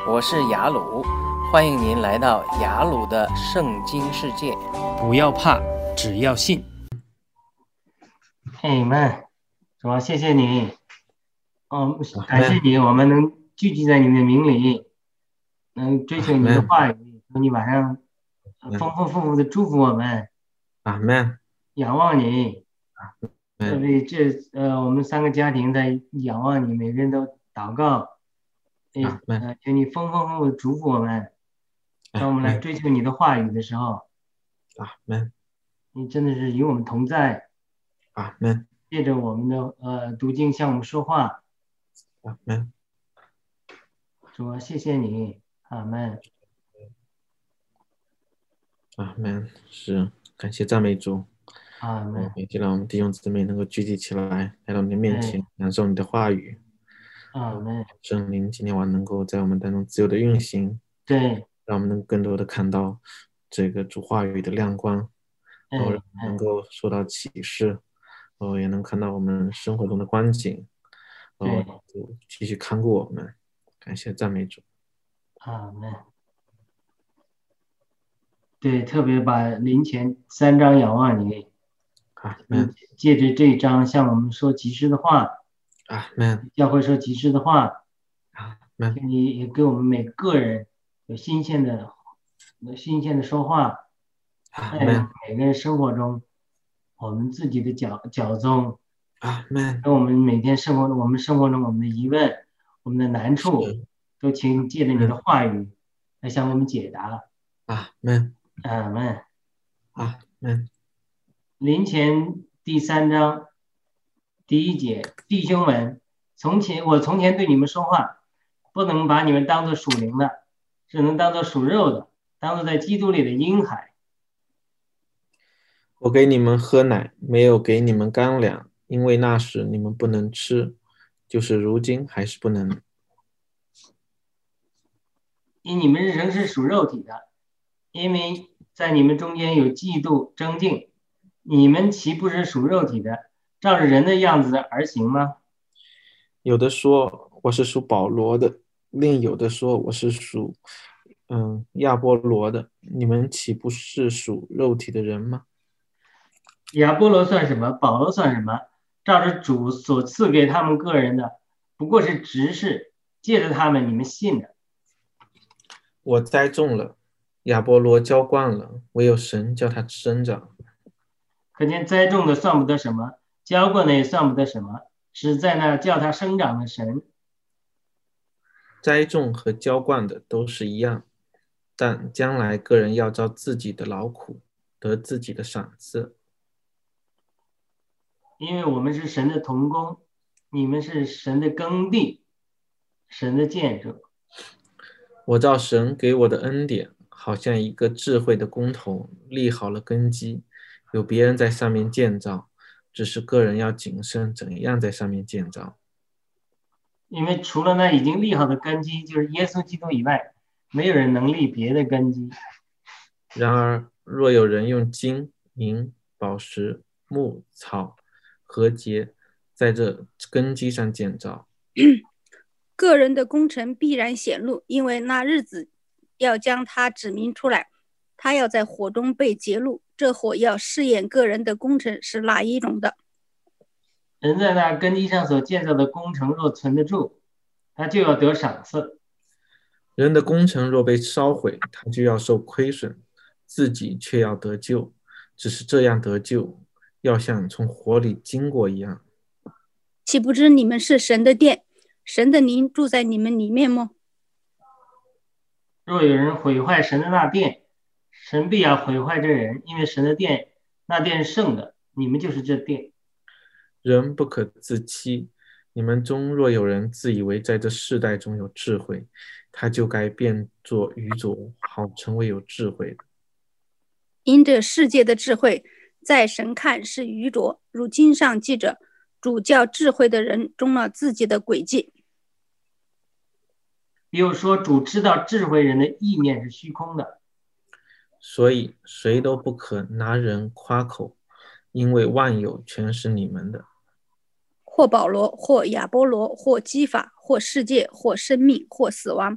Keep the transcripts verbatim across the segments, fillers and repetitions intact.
我是雅鲁，欢迎您来到雅鲁的圣经世界。 不要怕，只要信。 嘿们，主啊，谢谢你，哦，感谢你，我们能聚集在你的名里，能追求你的话语，求你晚上丰丰富富的祝福我们。 阿门。 仰望你，特别这呃，我们三个家庭在仰望你，每个人都祷告，呃，求你丰丰富富的祝福我们。当我们来追求你的话语的时候， 阿门。 你真的是与我们同在。 阿门。 借着我们的呃读经向我们说话。 阿门。 主啊，谢谢你。阿门。 阿门。是，感谢赞美主。 阿门。 也让我们弟兄姊妹能够聚集起来，来到你的面前，感受你的话语。 阿门。 圣灵今天晚能够在我们当中自由的运行。 对。 让我们能更多的看到这个主话语的亮光， 嗯、 然后能够受到启示，哦，也能看到我们生活中的光景，哦，继续看顾我们。感谢赞美主。 阿门。对，特别把林前三章仰望你， 阿门。 借着这一章向我们说及时的话， 阿门。 教会说及时的话， 阿门。 你也给我们每个人有新鲜的、有新鲜的说话，在每个人生活中，我们自己的脚脚踪， 阿门。 跟我们每天生活中，我们生活中我们的疑问、我们的难处，都请借着你的话语来向我们解答。 阿门。 阿门。 阿门。 林前第三章第一节，弟兄们，从前我从前对你们说话，不能把你们当作属灵的，只能当作属肉的，当作在基督里的婴孩。 我给你们喝奶，没有给你们干粮，因为那时你们不能吃，就是如今还是不能。 因你们仍是属肉体的，因为在你们中间有嫉妒争竞，你们岂不是属肉体的，照着人的样子而行吗？ 有的说我是属保罗的，另有的说我是属嗯亚波罗的，你们岂不是属肉体的人吗？ 亚波罗算什么？保罗算什么？照着主所赐给他们个人的，不过是执事，借着他们你们信的。 我栽种了，亚波罗浇灌了，唯有神叫他生长。 可见栽种的算不得什么，浇灌的也算不得什么，只在那叫他生长的神。 栽种和浇灌的都是一样，但将来个人要照自己的劳苦得自己的赏赐。 因为我们是神的同工，你们是神的耕地，神的建筑。 我照神给我的恩典，好像一个智慧的工头立好了根基，有别人在上面建造，只是个人要谨慎怎样在上面建造。 因为除了那已经立好的根基，就是耶稣基督以外，没有人能立别的根基。 然而若有人用金银宝石木草禾秸在这根基上建造， 个人的工程必然显露，因为那日子要将它指明出来，他要在火中被揭露，这火要试验个人的工程是哪一种的。 人在那根基上所建造的工程若存得住，他就要得赏赐。 人的工程若被烧毁，他就要受亏损，自己却要得救，只是这样得救，要像从火里经过一样。 岂不知你们是神的殿，神的灵住在你们里面吗？ 若有人毁坏神的那殿，神必要毁坏这人，因为神的殿，那殿是圣的，你们就是这殿。 人不可自欺，你们中若有人自以为在这世代中有智慧，他就该变作愚拙，好成为有智慧的。 因这世界的智慧，在神看是愚拙，如经上记着，主叫智慧的人中了自己的诡计。 又说主知道智慧人的意念是虚空的， 所以谁都不可拿人夸口，因为万有全是你们的。 或保罗，或亚波罗，或基法，或世界，或生命，或死亡，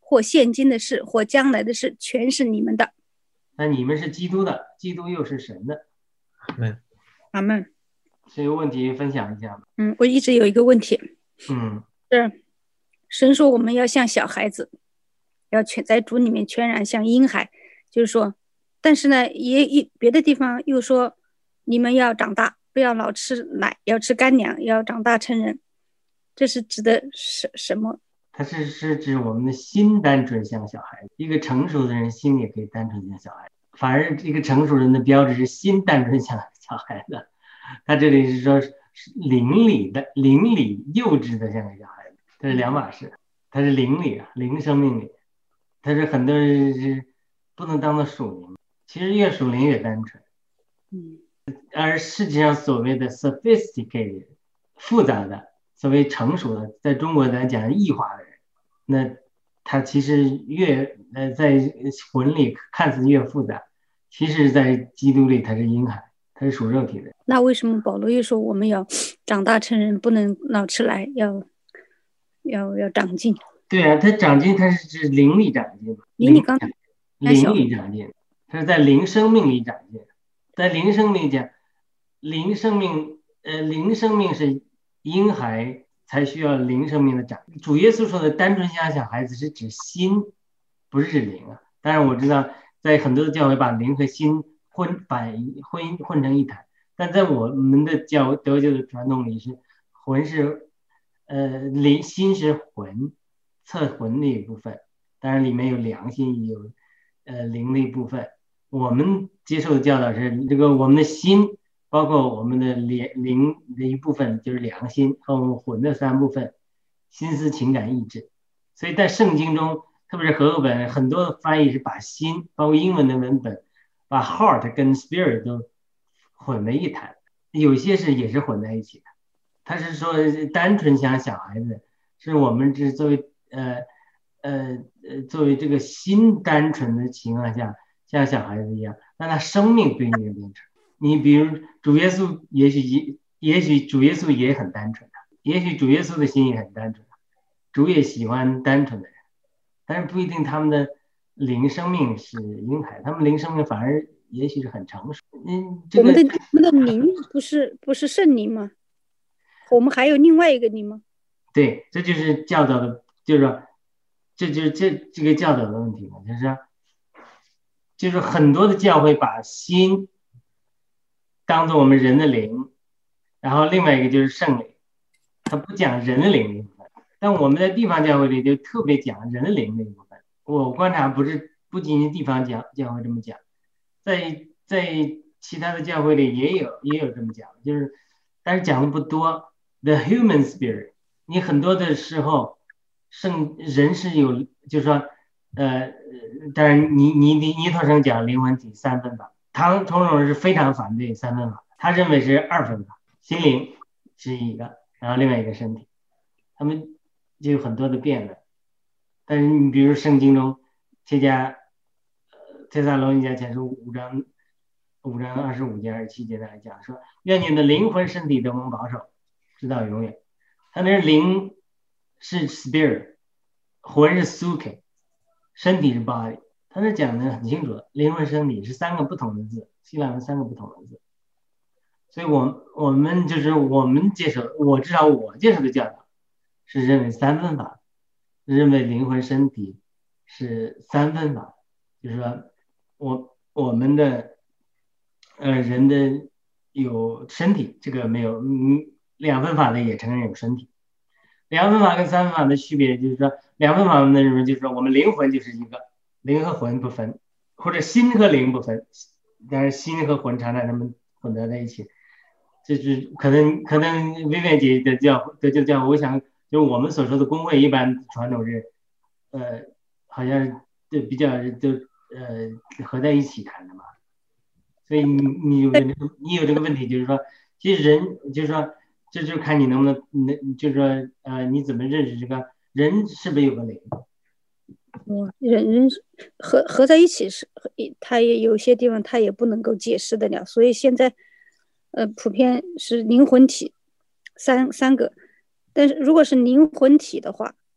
或现今的事，或将来的事，全是你们的。 那你们是基督的，基督又是神的。 阿门。 阿门。 这个问题分享一下吧。 嗯，我一直有一个问题， 嗯， 是神说我们要像小孩子，要全在主里面全然像婴孩，就是说，但是呢，也也别的地方又说你们要长大，不要老吃奶，要吃干粮，要长大成人。这是指的什什么？ 它是是指我们的心单纯像小孩子，一个成熟的人心也可以单纯像小孩子，反而一个成熟人的标志是心单纯像小孩子。他这里是说灵里的灵里幼稚的像个小孩子，这是两码事。他是灵里啊，灵生命里，他是很多人是不能当做属灵，其实越属灵越单纯。 嗯， 而实际上所谓的 sophisticated 复杂的，所谓成熟的，在中国来讲异化的人，那他其实越呃在魂里看似越复杂，其实在基督里他是婴孩，他是属肉体的。 那为什么保罗又说我们要长大成人，不能老吃来，要要要长进？ 对啊，他长进，他是指灵里长进， 灵里刚灵里长进，他是在灵生命里长进，在灵生命讲，灵生命呃灵生命是婴孩才需要灵生命的长。主耶稣说的单纯像小孩子是指心，不是指灵啊。当然我知道在很多的教会把灵和心混把混混成一谈，但在我们的教德教的传统里是魂是呃灵，心是魂，测魂的一部分，当然里面有良心，有呃灵的一部分。我们接受的教导是这个我们的心包括我们的灵的一部分就是良心和我们魂的三部分，心思情感意志。所以在圣经中特别是和合本很多的翻译是把心包括英文的文本把 heart 跟 spirit 都混为一谈，有些是也是混在一起的。他是说单纯像小孩子，是我们是作为呃呃呃作为这个心单纯的情况下像小孩子一样，但他生命不一定变成。你比如主耶稣也许也也许主耶稣也很单纯的，也许主耶稣的心也很单纯的，主也喜欢单纯的人，但是不一定他们的灵生命是婴孩，他们灵生命反而也许是很成熟。嗯，这个、 我们的我们的灵不是不是圣灵吗？我们还有另外一个灵吗？ 对，这就是教导的，就是说，这就是这这个教导的问题嘛，就是说，就是很多的教会把心当做我们人的灵，然后另外一个就是圣灵，他不讲人的灵的一部分，但我们在地方教会里就特别讲人的灵的一部分。我观察不是不仅仅地方教教会这么讲，在在其他的教会里也有也有这么讲，就是但是讲的不多。The human spirit， 你很多的时候圣人是有，就是说呃，当然尼尼尼尼托生讲灵魂体三分法，唐崇荣是非常反对三分法，他认为是二分法，心灵是一个，然后另外一个身体，他们就有很多的辩论。但是你比如圣经中这家呃帖撒罗尼迦前书五章五章二十五节二十七节来讲说，愿你的灵魂身体都能保守直到永远。他那灵是 spirit， 魂是 suke， 身体是 body， 他那讲的很清楚的，灵魂身体是三个不同的字，希腊文三个不同的字。所以我我们就是我们接受，我至少我接受的教导是认为三分法，认为灵魂身体是三分法，就是说我我们的呃人的有身体，这个没有嗯两分法的也承认有身体。两分法跟三分法的区别就是说，两分法的认为就是说我们灵魂就是一个，灵和魂不分，或者心和灵不分，但是心和魂常常他们混合在一起。就是可能可能薇薇姐的教的就教，我想就是我们所说的公会一般传统是，呃，好像就比较就呃合在一起谈的嘛。所以你你有你有这个问题，就是说，其实人就是说，这就看你能不能能就是说呃你怎么认识这个人是不是有个灵？ 哦，人人合合在一起是，他也有些地方他也不能够解释得了，所以现在。呃，普遍是灵魂体三三个，但是如果是灵魂体的话，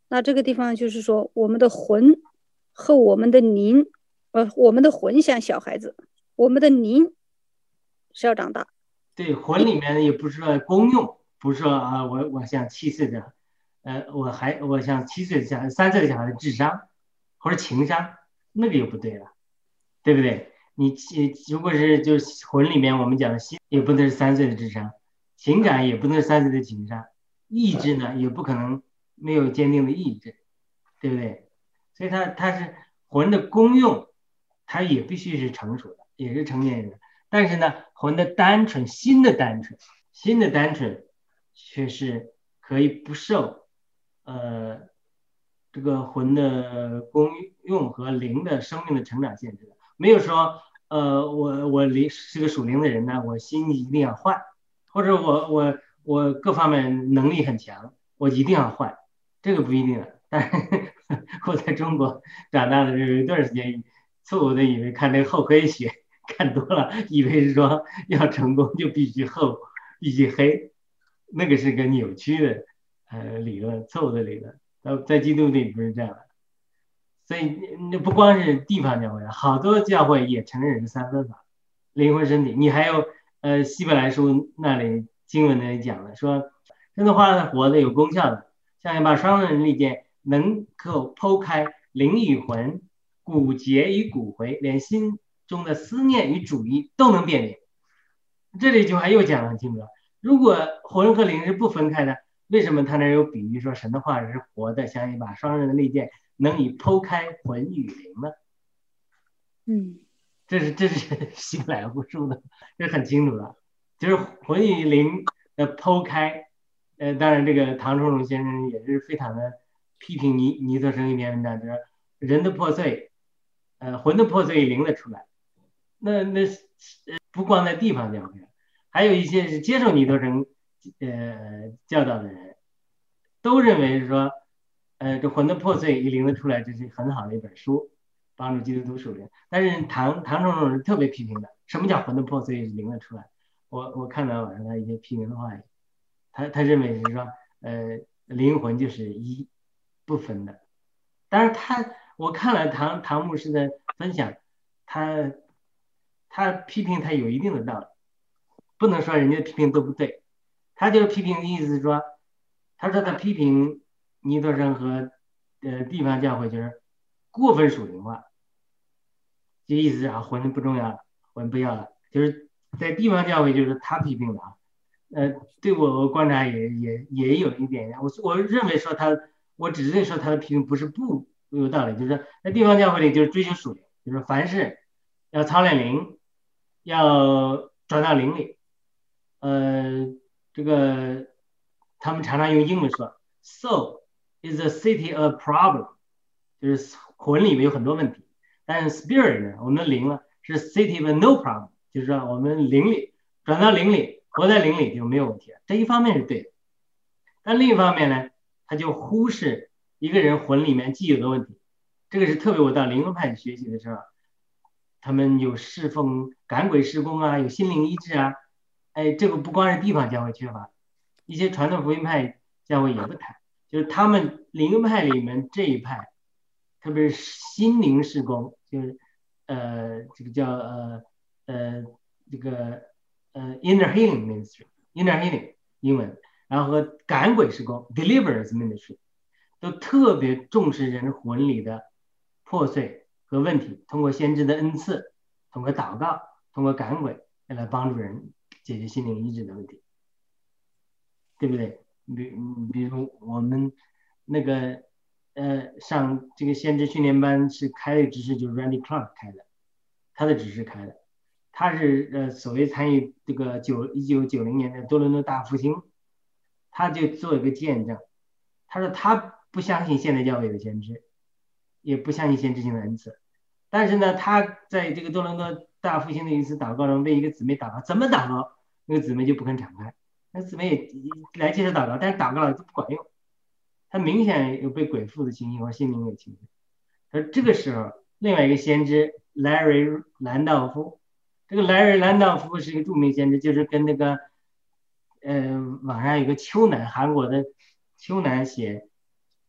那这个地方就是说，我们的魂和我们的灵，呃，我们的魂像小孩子，我们的灵是要长大。 对，魂里面也不是说功用，不是说啊，我我像七岁的，呃，我还我像七岁的小孩、三岁的小孩的智商或者情商，那个就不对了，对不对？你如果是就是魂里面我们讲的心，也不能是三岁的智商，情感也不能是三岁的情商，意志呢也不可能没有坚定的意志，对不对？所以它它是魂的功用，它也必须是成熟的，也是成年人的。但是呢，魂的单纯，心的单纯，心的单纯，却是可以不受呃这个魂的功用和灵的生命的成长限制的。没有说呃我我灵是个属灵的人呢，我心一定要坏，或者我我我各方面能力很强，我一定要坏，这个不一定的。但是我在中国长大的时候，有一段时间错误的以为看那个厚黑学。看多了，以为是说要成功就必须厚，必须黑，那个是个扭曲的呃理论，错误的理论。在在基督里不是这样的，所以那不光是地方教会，好多教会也承认是三分法，灵魂身体。你还有呃希伯来书那里经文那里讲的，说真的话活的有功效的，像一把双刃利剑，能够剖开灵与魂、骨节与骨髓，连心中的思念与主意都能辨别。这里就还又讲得很清楚了，如果魂和灵是不分开的，为什么他那有比喻说神的话是活的，像一把双刃的利剑，能以剖开魂与灵呢？ 嗯， 这是这是希伯来书的，这是很清楚的，就是魂与灵的剖开。呃，当然这个唐崇荣先生也是非常的批评尼尼特生一篇文章，就是人的破碎，呃，魂的破碎，灵的出来。那那不光在地方教会，还有一些是接受尼特生呃教导的人，都认为是说，呃，这魂的破碎与灵的出来，这是很好的一本书，帮助基督徒属灵。但是唐唐崇荣是特别批评的，什么叫魂的破碎与灵的出来？我我看到网上他一些批评的话，他他认为是说，呃，灵魂就是一不分的。当然他我看了唐唐牧师的分享，他。他批评他有一定的道理，不能说人家批评都不对。他就是批评的意思是说，他说他批评尼特生和呃地方教会就是过分属灵化，就意思是啊魂不重要了，魂不要了，就是在地方教会就是他批评的啊。呃，对我我观察也也也有一点，我我认为说他，我只是说他的批评不是不有道理，就是在地方教会里就是追求属灵，就是凡事要操练灵。要转到灵里，呃，这个他们常常用英文说 ，soul is a city of problem， 就是魂里面有很多问题，但是 spirit 呢，我们的灵呢是 city of no problem， 就是说我们灵里转到灵里，活在灵里就没有问题了。这一方面是对的，但另一方面呢，他就忽视一个人魂里面既有的问题，这个是特别我到灵恩派学习的时候。他们有侍奉赶鬼事工啊，有心灵医治啊，哎，这个不光是地方教会缺乏，一些传统福音派教会也不谈，就是他们灵恩派里面这一派，特别是心灵事工，就是呃这个叫呃呃这个呃 inner healing ministry，inner healing 英文，然后和赶鬼事工 deliverance ministry， 都特别重视人魂里的破碎和问题，通过先知的恩赐，通过祷告，通过赶鬼来帮助人解决心灵医治的问题，对不对？比比如我们那个呃上这个先知训练班是开的指示，就是 Randy Clark 开的，他的指示开的，他是呃所谓参与这个九一九九零年的多伦多大复兴，他就做一个见证，他说他不相信现代教会的先知。也不相信先知性的恩赐，但是呢，他在这个多伦多大复兴的一次祷告中，为一个姊妹祷告，怎么祷告，那个姊妹就不肯敞开，那姊妹也来接受祷告，但是祷告了就不管用，他明显有被鬼附的情形或心灵有情形。而这个时候，另外一个先知 Larry 兰道夫，这个 Larry 兰道夫是一个著名先知，就是跟那个呃网上有个秋楠，韩国的秋楠写。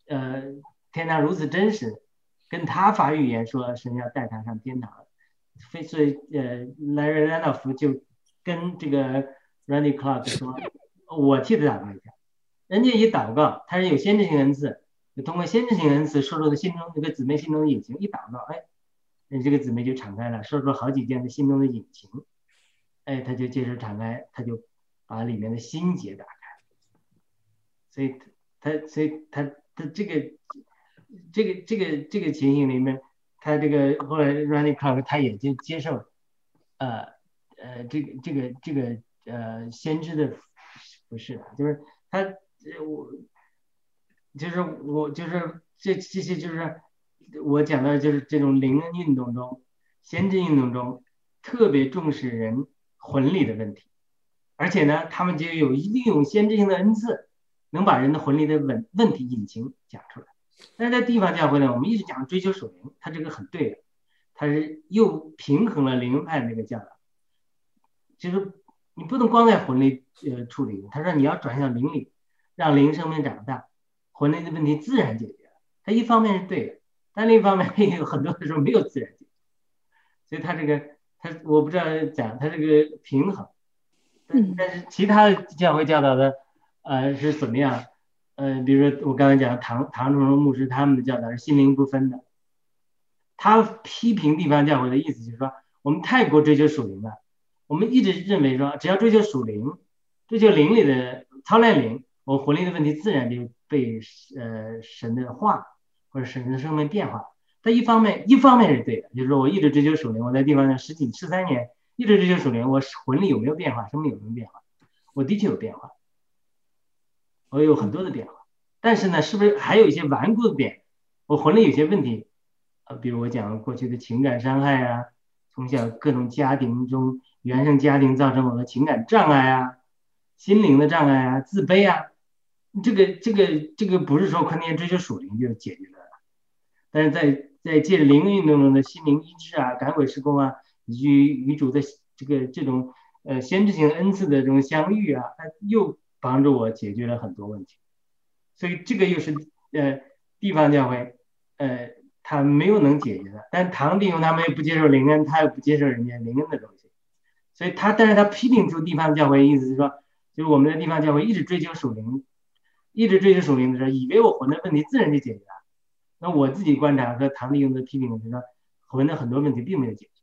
呃天堂如此真实，跟他发预言说神要带他上天堂，非所以呃 Larry Randolph 就跟这个 Randy Clark 说，我替他祷告一下。人家一祷告，他是有先知性恩赐，就通过先知性恩赐说出的心中这个姊妹心中的隐情，一祷告，哎，那这个姊妹就敞开了，说出好几件的心中的隐情，哎，他就接着敞开，他就把里面的心结打开，所以他所以他他这个这个这个这个情形里面，他这个后来 Randy Clark 他也就接受，呃呃这个这个这个呃先知的不是，就是他我就是我就是这这些就是我讲的就是这种灵恩运动中，先知运动中特别重视人魂理的问题，而且呢，他们就有利用先知性的恩赐，能把人的魂理的问问题隐情讲出来。但是在地方教会呢，我们一直讲追求属灵，他这个很对的，他是又平衡了灵恩派那个教导，就是你不能光在魂理呃处理，他说你要转向灵里，让灵生命长大，魂理的问题自然解决了。他一方面是对的，但另一方面也有很多的时候没有自然解决，所以他这个他我不知道讲他这个平衡，但但是其他的教会教导的呃是怎么样？呃，比如说我刚才讲唐唐崇荣牧师他们的教导是心灵不分的，他批评地方教会的意思就是说，我们太过追求属灵了，我们一直认为说，只要追求属灵，追求灵里的操练灵，我魂灵的问题自然就被呃神的话或者神的生命变化。他一方面一方面是对的，就是说我一直追求属灵，我在地方上十几十三年一直追求属灵，我魂力有没有变化，生命有没有变化？我的确有变化。我有很多的变化，但是呢，是不是还有一些顽固的点？我魂里有些问题，呃，比如我讲过去的情感伤害啊，从小各种家庭中原生家庭造成我的情感障碍啊，心灵的障碍啊，自卑啊，这个这个这个不是说昆天追求属灵就解决了，但是在在借着灵运动中的心灵医治啊、赶鬼施工啊，以及与主的这个这种呃先知性恩赐的这种相遇啊，它又帮助我解决了很多问题，所以这个又是呃地方教会呃他没有能解决的，但唐弟兄他们又不接受灵恩，他又不接受人家灵恩的东西，所以他但是他批评出地方教会，意思是说，就是我们的地方教会一直追求属灵，一直追求属灵的时候，以为我魂的问题自然就解决了。那我自己观察和唐弟兄的批评是说，魂的很多问题并没有解决。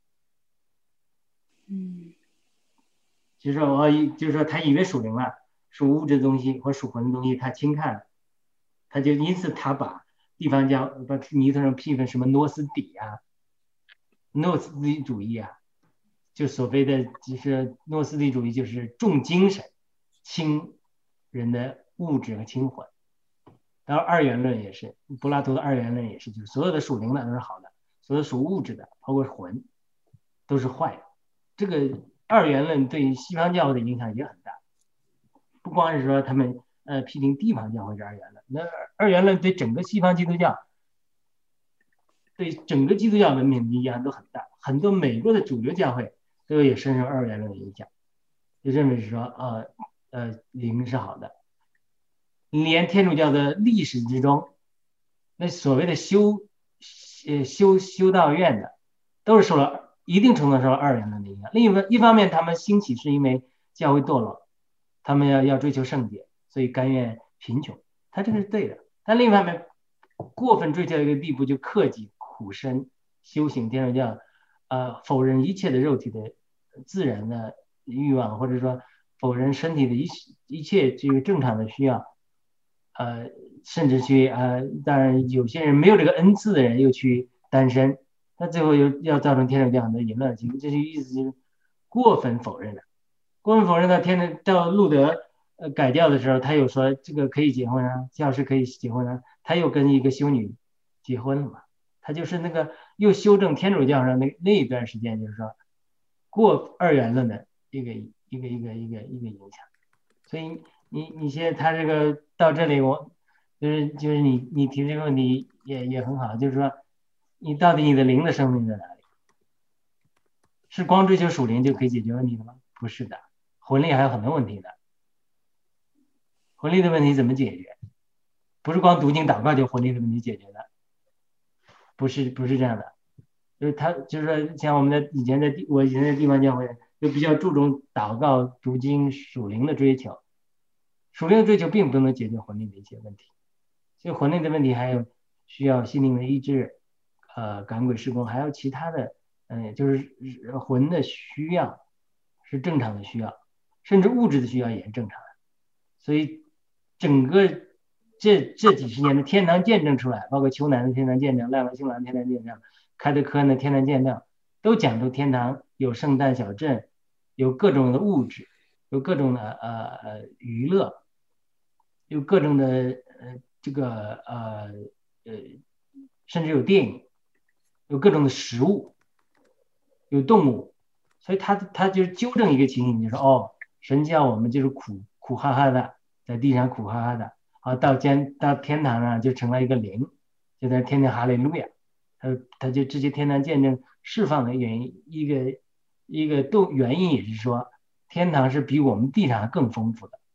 嗯， 就是说我就是说他以为属灵了。属物质的东西或属魂的东西他轻看了，他就因此他把地方教把尼特上批评什么诺斯底啊、诺斯底主义啊，就所谓的就是诺斯底主义就是重精神轻人的物质和轻魂，然后二元论也是，柏拉图的二元论也是，就是所有的属灵的都是好的，所有属物质的包括魂都是坏的。这个二元论对西方教会的影响也很大，不光是说他们呃批评地方教会是二元论，那二元论对整个西方基督教、对整个基督教文明的影响都很大。很多美国的主流教会都也深受二元论的影响，就认为是说呃呃灵是好的，连天主教的历史之中，那所谓的修呃修修道院的，都是受了一定程度上受了二元论的影响。另一方一方面，他们兴起是因为教会堕落。他们要要追求圣洁，所以甘愿贫穷，他这个是对的。但另一方面，过分追求一个地步，就克己苦身，修行天主教，呃，否认一切的肉体的自然的欲望，或者说否认身体的一一切这个正常的需要，呃，甚至去呃，当然有些人没有这个恩赐的人又去单身，那最后又要造成天主教很多淫乱的情况，这就意思就是过分否认了。过分否认到天主到路德呃改教的时候，他又说这个可以结婚啊，教士可以结婚啊，他又跟一个修女结婚了嘛，他就是那个又修正天主教上那那一段时间，就是说过二元论的一个一个一个一个一个影响。所以你你现在他这个到这里，我就是就是你你提这个问题也也很好，就是说你到底你的灵的生命在哪里？是光追求属灵就可以解决问题的吗？不是的。魂力还有很多问题的，魂力的问题怎么解决？ 不是光读经祷告就魂灵的问题解决的，不是不是这样的。就是他就是说像我们的以前的我以前的地方教会就比较注重祷告读经属灵的追求，属灵的追求并不能解决魂灵的一些问题，所以魂灵的问题还有需要心灵的医治，呃赶鬼施工，还有其他的嗯，就是魂的需要是正常的需要，甚至物质的需要也是正常的。所以整个这这几十年的天堂见证出来，包括丘南的天堂见证、赖王星兰的天堂见证、开德科恩的天堂见证，都讲出天堂有圣诞小镇，有各种的物质，有各种的呃呃娱乐，有各种的呃这个呃呃甚至有电影，有各种的食物，有动物。所以他他就纠正一个情形，就说哦，神叫我们就是苦苦哈哈的，在地上苦哈哈的，啊，到天到天堂啊就成了一个灵，就在天堂哈利路亚。他他就这些天堂见证释放的原因，一个一个都原因也是说，天堂是比我们地上更丰富的。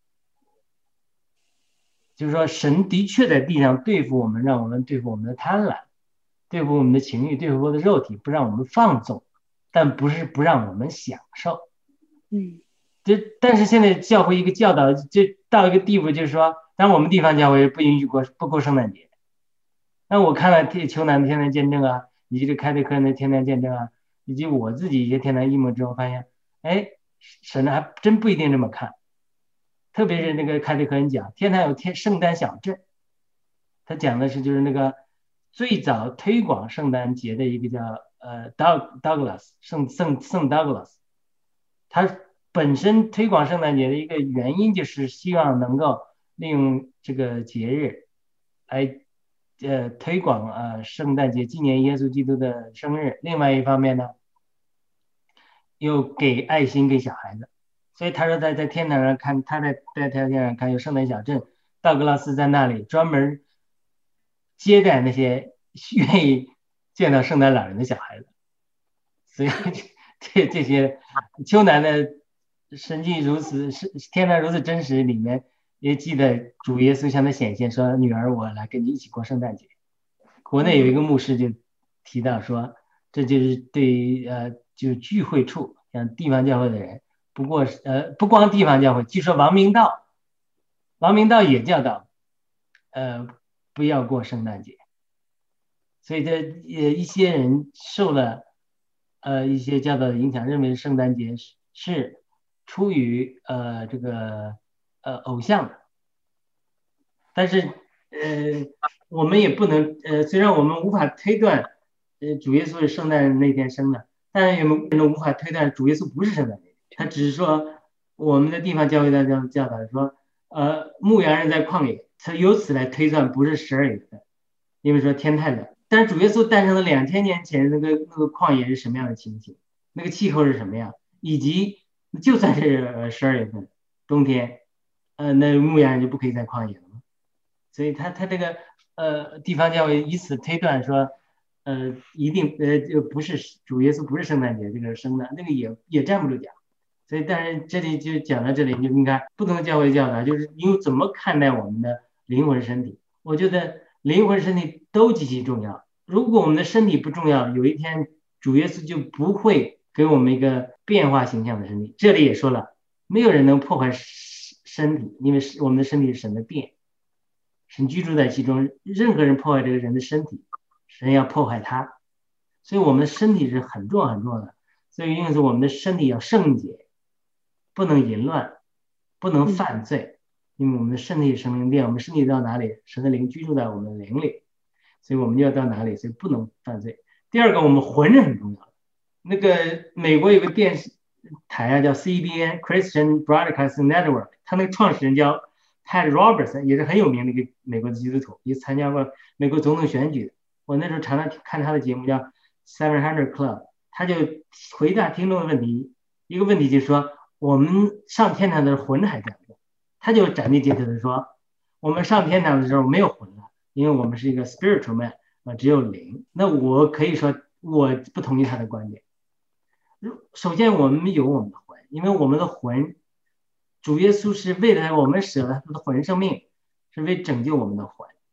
就是说，神的确在地上对付我们，让我们对付我们的贪婪，对付我们的情欲，对付我们的肉体，不让我们放纵，但不是不让我们享受。 嗯， 就但是现在教会一个教导就到一个地步，就是说，当然我们地方教会不允许过不过圣诞节。那我看了丘南的天堂见证啊，以及这开德科恩的天堂见证啊，以及我自己一些天堂异梦之后，发现，哎，神还真不一定这么看。特别是那个开德科恩讲，天堂有天圣诞小镇，他讲的是就是那个最早推广圣诞节的一个叫呃 Doug Douglas 圣圣圣 Douglas， 他本身推广圣诞节的一个原因就是希望能够利用这个节日来呃推广呃圣诞节纪念耶稣基督的生日，另外一方面呢又给爱心给小孩子。所以他说在在天堂上看，他在在天堂上看有圣诞小镇，道格拉斯在那里专门接待那些愿意见到圣诞老人的小孩子。所以这这些丘南的神迹如此，天堂如此真实里面也记得主耶稣向他显现说，女儿我来跟你一起过圣诞节。国内有一个牧师就提到说，这就是对呃就聚会处像地方教会的人，不过呃不光地方教会，据说王明道王明道也教导呃不要过圣诞节。所以这呃一些人受了呃一些教导的影响，认为圣诞节是是出于呃这个呃偶像的。但是呃我们也不能呃虽然我们无法推断呃主耶稣是圣诞那天生的，但是我们无法推断主耶稣不是圣诞那天。他只是说我们的地方教会的教导说呃牧羊人在旷野，他由此来推算不是十二月份，因为说天太冷。但是主耶稣诞生了两千年前那个那个旷野是什么样的情形，那个气候是什么样，以及就算是十二月份冬天呃那牧羊人就不可以在旷野了吗？所以他他这个呃地方教会以此推断说呃一定呃就不是主耶稣不是圣诞节这个生的，那个也也站不住脚。所以但是这里就讲到这里，就应该不同的教会教导就是你怎么看待我们的灵魂身体。我觉得灵魂身体都极其重要，如果我们的身体不重要，有一天主耶稣就不会给我们一个变化形象的身体。这里也说了，没有人能破坏身体，因为我们的身体是神的殿，神居住在其中，任何人破坏这个人的身体，神要破坏他。所以我们的身体是很重要很重要的，所以因此我们的身体要圣洁，不能淫乱，不能犯罪，因为我们的身体是神灵殿，我们身体到哪里，神的灵居住在我们的灵里，所以我们要到哪里，所以不能犯罪。第二个，我们魂是很重要的。那个美国有个电视台啊，叫 C B N Christian Broadcasting Network， 他那个创始人叫 Pat Robertson， 也是很有名的一个美国的基督徒，也参加过美国总统选举的。我那时候常常看他的节目叫 Seven Hundred Club， 他就回答听众的问题，一个问题就是说我们上天堂的魂还在不在？他就斩钉截铁的说，我们上天堂的时候没有魂了，因为我们是一个 spiritual man， 只有灵。那我可以说我不同意他的观点。首先我们有我们的魂，因为我们的魂，主耶稣是为了我们舍了他的魂生命，是为拯救我们的魂。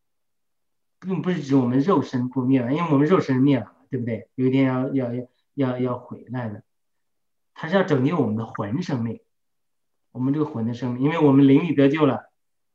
并不是指我们肉身不灭亡，因为我们肉身灭亡，对不对？有一天要要要要回来的，他是要拯救我们的魂生命，我们这个魂的生命，因为我们灵里得救了。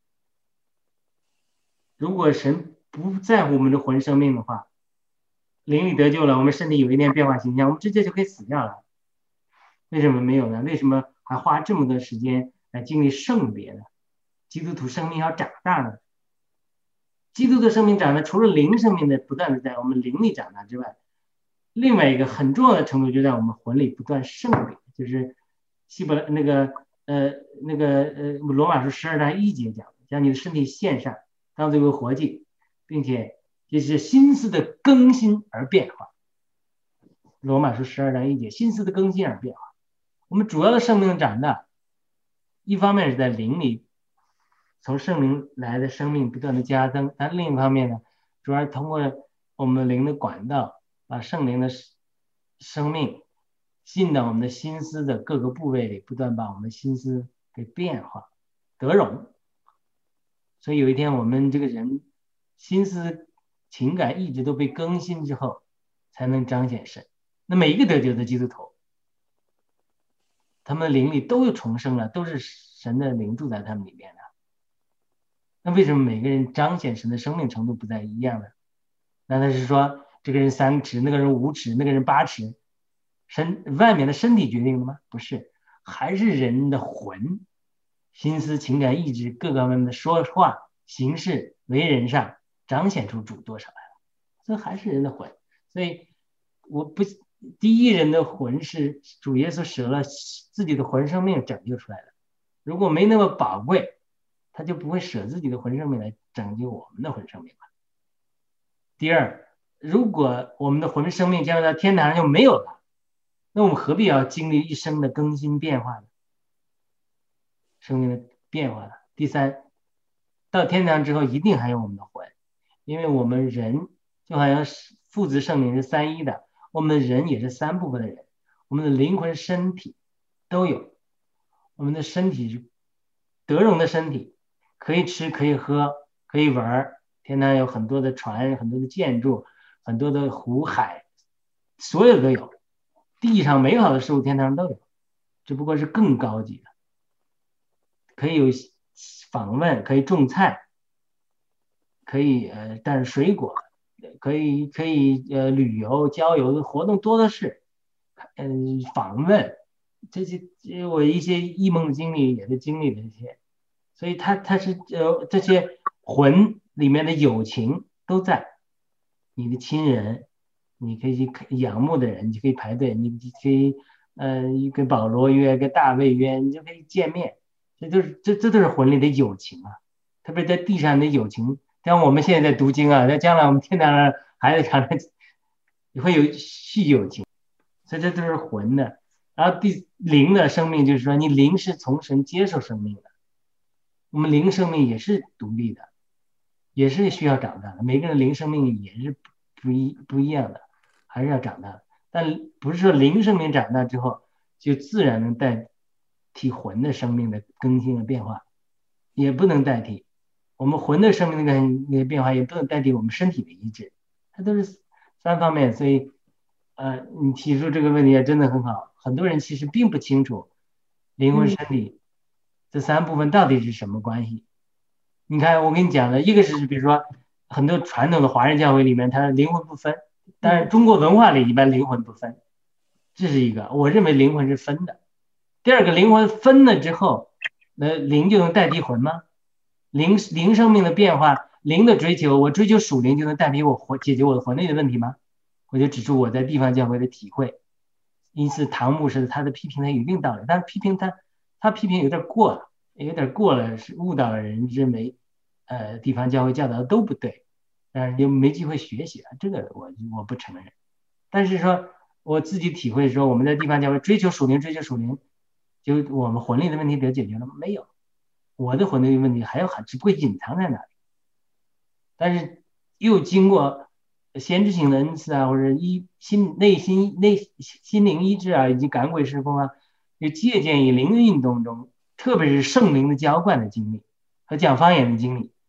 如果神不在乎我们的魂生命的话，灵里得救了，我们身体有一点变化形象，我们直接就可以死掉了。为什么没有呢？为什么还花这么多时间来经历圣别呢？基督徒生命要长大呢？基督的生命长大，除了灵生命的不断的在我们灵里长大之外，另外一个很重要的程度就在我们魂里不断圣别，就是希伯那个呃那个呃罗马书十二章一节讲，将你的身体献上，当作一个活祭，并且就是心思的更新而变化。罗马书十二章一节，心思的更新而变化。我们主要的生命长大，一方面是在灵里从圣灵来的生命不断的加增，但另一方面呢，主要是通过我们灵的管道，把圣灵的生命进到我们的心思的各个部位里，不断把我们的心思给变化得容。所以有一天我们这个人心思情感意志都被更新之后，才能彰显神。那每一个得救的基督徒，他们的灵里都有重生了，都是神的灵住在他们里面的。那为什么每个人彰显神的生命程度不再一样呢？难道是说这个人三尺，那个人五尺，那个人八尺，身外面的身体决定的吗？不是，还是人的魂、心思、情感、意志各个方面的说话、行事、为人上彰显出主多少来了，这还是人的魂。所以我不第一人的魂是主耶稣舍了自己的魂生命拯救出来的，如果没那么宝贵，他就不会舍自己的魂生命来拯救我们的魂生命了。第二，如果我们的魂生命将来到天堂上就没有了，那我们何必要经历一生的更新变化呢？生命的变化了。第三，到天堂之后一定还有我们的魂，因为我们人就好像父子圣灵是三一的，我们的人也是三部分的人，我们的灵魂身体都有。我们的身体是得荣的身体，可以吃可以喝可以玩，天堂有很多的船，很多的建筑，很多的湖海，所有的都有。地上美好的事物天堂都有，只不过是更高级的，可以有访问，可以种菜，可以呃但是水果，可以可以呃旅游郊游的活动多的是，嗯、呃、访问这些我一些异梦的经历也是经历这些，所以他他是呃这些魂里面的友情都在，你的亲人，你可以去仰慕的人，你就可以排队，你可以呃跟保罗约，跟大卫约，你就可以见面，这都是这这都是魂里的友情啊，特别在地上的友情。像我们现在在读经啊，在将来我们天堂上孩子常常会有续友情，所以这都是魂的。然后第灵的生命就是说，你灵是从神接受生命的，我们灵生命也是独立的，也是需要长大的，每个人灵生命也是不一不一样的，还是要长大的。但不是说灵生命长大之后就自然能代替魂的生命的更新和变化，也不能代替。我们魂的生命的那个变化也不能代替我们身体的医治，它都是三方面。所以呃，你提出这个问题也真的很好，很多人其实并不清楚灵魂身体这三部分到底是什么关系。你看我跟你讲的，一个是比如说很多传统的华人教会里面它灵魂不分，但是中国文化里一般灵魂不分，这是一个，我认为灵魂是分的。第二个，灵魂分了之后，那灵就能代替魂吗？灵灵生命的变化，灵的追求，我追求属灵就能代替我魂解决我的魂内的问题吗？我就指出我在地方教会的体会。因此唐牧师他的批评他有一定道理，但是批评他他批评有点过了，有点过了，是误导了人，认为呃地方教会教导的都不对，但是就没机会学习了，这个我我不承认。但是说我自己体会说，我们在地方教会追求属灵追求属灵，就我们魂力的问题得解决了吗？没有，我的魂力问题还有只不过隐藏在那里，但是又经过先知性的恩赐啊，或者一心内心内心灵医治啊，以及赶鬼事工啊，就借鉴于灵的运动中，特别是圣灵的浇灌的经历和讲方言的经历，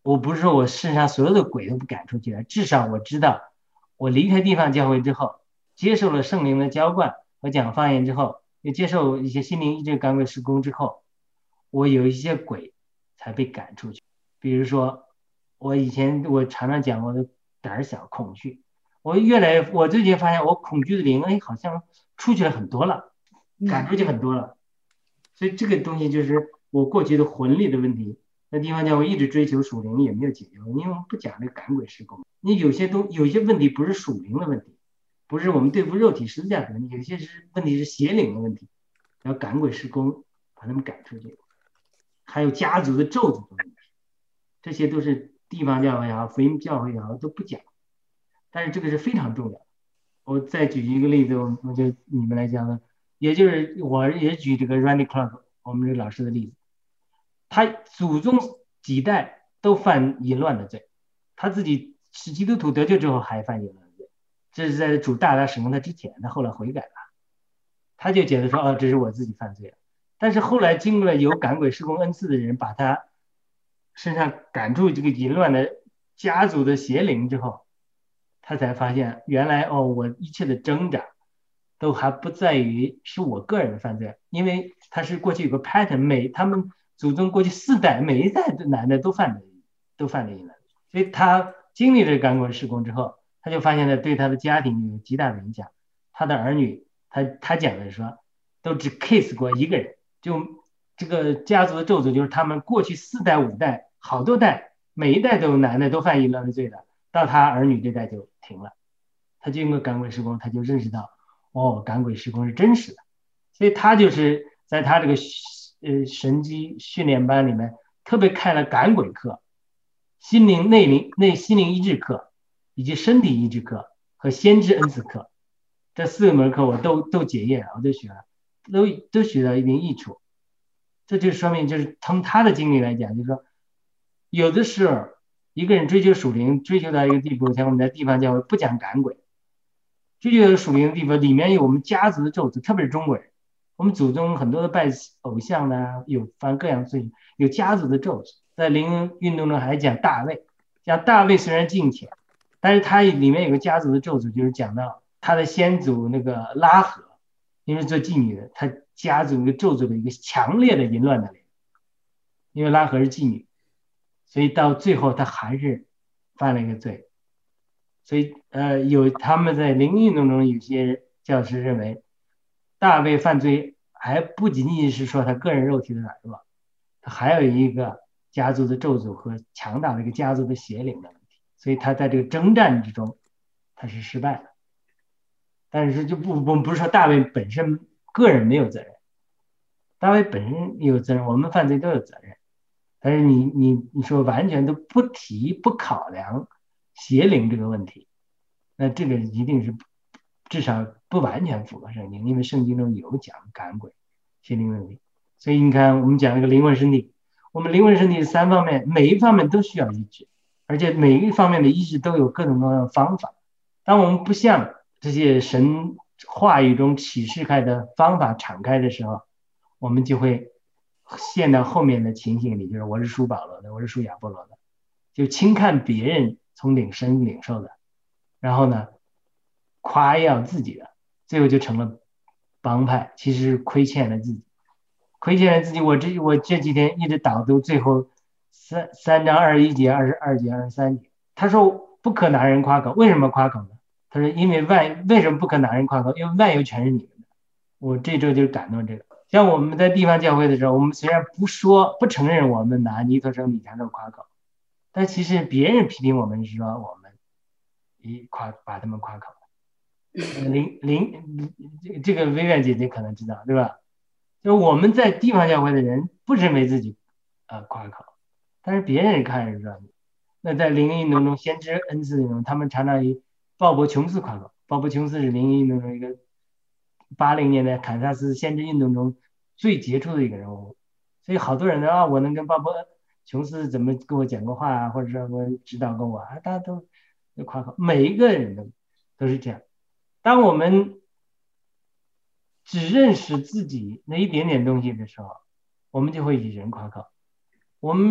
我不是说我世上所有的鬼都不赶出去了，至少我知道，我离开地方教会之后，接受了圣灵的浇灌和讲方言之后，又接受一些心灵医治赶鬼施工之后，我有一些鬼才被赶出去。比如说，我以前我常常讲我的胆小恐惧，我越来我最近发现我恐惧的灵，哎，好像出去了很多了，赶出去很多了。所以这个东西就是我过去的魂力的问题。那地方教会一直追求属灵也没有解决，因为我们不讲这个赶鬼施工。你有些东有些问题不是属灵的问题，不是我们对付肉体十字架的问题，有些是问题是邪灵的问题，要赶鬼施工把他们赶出去，还有家族的咒诅的问题，这些都是地方教会也好，福音教会也好都不讲，但是这个是非常重要的。我再举一个例子，我就你们来讲呢，也就是我也举这个 Randy Clark 我们这个老师的例子，他祖宗几代都犯淫乱的罪，他自己是基督徒得救之后还犯淫乱的罪，这是在主大大使用他之前，他后来悔改了，他就觉得说哦，这是我自己犯罪了。但是后来经过了有赶鬼施工恩赐的人把他身上赶出这个淫乱的家族的邪灵之后，他才发现原来哦，我一切的挣扎都还不在于是我个人的犯罪，因为他是过去有个 pattern， 每他们祖宗过去四代每一代的男的都犯了都犯了淫乱，所以他经历了赶鬼施工之后，他就发现了对他的家庭有极大的影响。他的儿女，他他讲的说都只 case 过一个人，就这个家族的咒诅就是他们过去四代五代好多代每一代都有男的都犯淫乱的罪的，到他儿女这代就停了。他经过赶鬼施工，他就认识到哦，赶鬼施工是真实的，所以他就是在他这个呃神机训练班里面特别开了赶鬼课、心灵内灵内心灵医治课以及身体医治课和先知恩赐课，这四门课我都都结业了，我都学了，都都学到一定益处。这就说明就是从他的经历来讲，就是说有的时候一个人追求属灵追求到一个地步，像我们在地方教会不讲赶鬼，追求属灵的地方里面有我们家族的咒诅，特别是中国人，我们祖宗很多的拜偶像呢，有反各样罪，有家族的咒诅。在灵恩运动中还讲大卫，讲大卫虽然敬虔，但是他里面有个家族的咒诅，就是讲到他的先祖那个拉合，因为做妓女的，他家族一个咒诅的一个强烈的淫乱的灵，因为拉合是妓女，所以到最后他还是犯了一个罪。所以呃，有他们在灵运动中有些教师认为，大卫犯罪还不仅仅是说他个人肉体的软弱，他还有一个家族的咒诅和强大的一个家族的邪灵的问题，所以他在这个征战之中他是失败的。但是就不我们不是说大卫本身个人没有责任，大卫本身有责任，我们犯罪都有责任，但是你你你说完全都不提不考量邪灵这个问题，那这个一定是至少不完全符合圣经，因为圣经中有讲赶鬼邪灵问题。所以你看我们讲那个灵魂身体，我们灵魂身体三方面每一方面都需要医治，而且每一方面的医治都有各种各样的方法。当我们不向这些神话语中启示开的方法敞开的时候，我们就会陷到后面的情形里，就是我是属保罗的，我是属亚波罗的，就轻看别人从领神领受的，然后呢夸耀自己的，最后就成了帮派，其实亏欠了自己，亏欠了自己。我这我这几天一直导读最后三三章二十一节、二十二节、二十三节，他说不可拿人夸口，为什么夸口呢？他说因为万为什么不可拿人夸口？因为万有全是你们的。我这周就感动这个。像我们在地方教会的时候，我们虽然不说不承认我们拿尼托生米迦勒夸口，但其实别人批评我们是说我们一夸把他们夸口了。林林这个薇薇姐姐可能知道对吧？就我们在地方教会的人不认为自己呃夸口，但是别人看是说，那在灵运动中先知恩赐中，他们常常以鲍勃琼斯夸口。鲍勃琼斯是灵运动中一个八零年代堪萨斯先知运动中最杰出的一个人物，所以好多人呢啊，我能跟鲍勃琼斯怎么跟我讲过话啊，或者说我指导过我啊，大家都都夸口，每一个人都都是这样。当我们只认识自己那一点点东西的时候，我们就会以人夸口。我们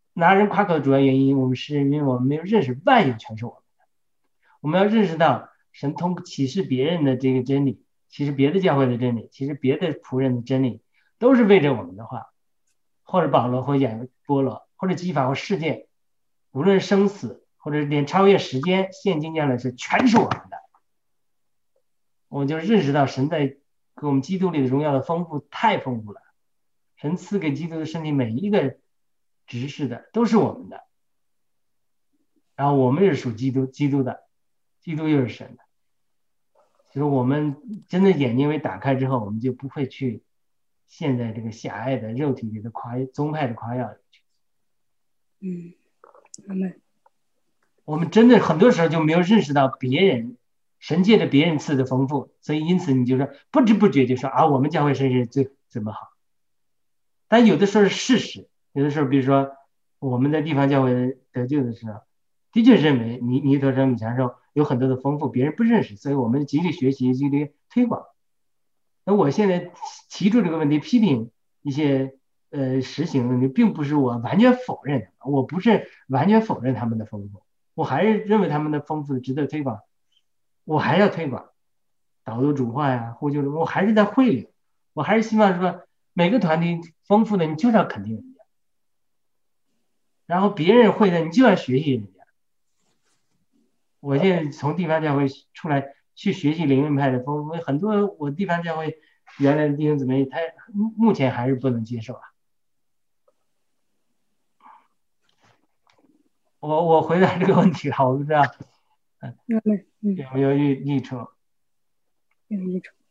拿人夸口的主要原因，我们是因为我们没有认识万有全是我们的。我们要认识到神通过启示别人的这个真理，其实别的教会的真理，其实别的仆人的真理，都是为着我们的话，或者保罗或亚波罗，或者基法或世界，无论生死或者连超越时间，现今将来是全是我们的。我们就认识到神在给我们基督里的荣耀的丰富太丰富了，神赐给基督的身体每一个执事的都是我们的，然后我们也是属基督基督的，基督又是神的。就是我们真的眼睛被打开之后，我们就不会去陷在这个狭隘的肉体里的夸宗派的夸耀里去。 嗯，阿们。 我们真的很多时候就没有认识到别人神界的别人赐的丰富，所以因此你就说不知不觉就说啊，我们教会神是最怎么好。但有的时候是事实，有的时候比如说我们在地方教会得救的时候，的确认为尼尼头生米强寿有很多的丰富，别人不认识，所以我们极力学习，极力推广。那我现在提出这个问题，批评一些呃实行的问题，并不是我完全否认，我不是完全否认他们的丰富，我还是认为他们的丰富值得推广，我还要推广导读主话呀，呼救，我还是在会里，我还是希望说每个团体丰富的你就是要肯定人家，然后别人会的你就要学习人家。我现在从地方教会出来去学习灵恩派的丰富，很多我地方教会原来的弟兄姊妹他目前还是不能接受啊。我我回答这个问题了，我不知道嗯有没有益益处。 有益处。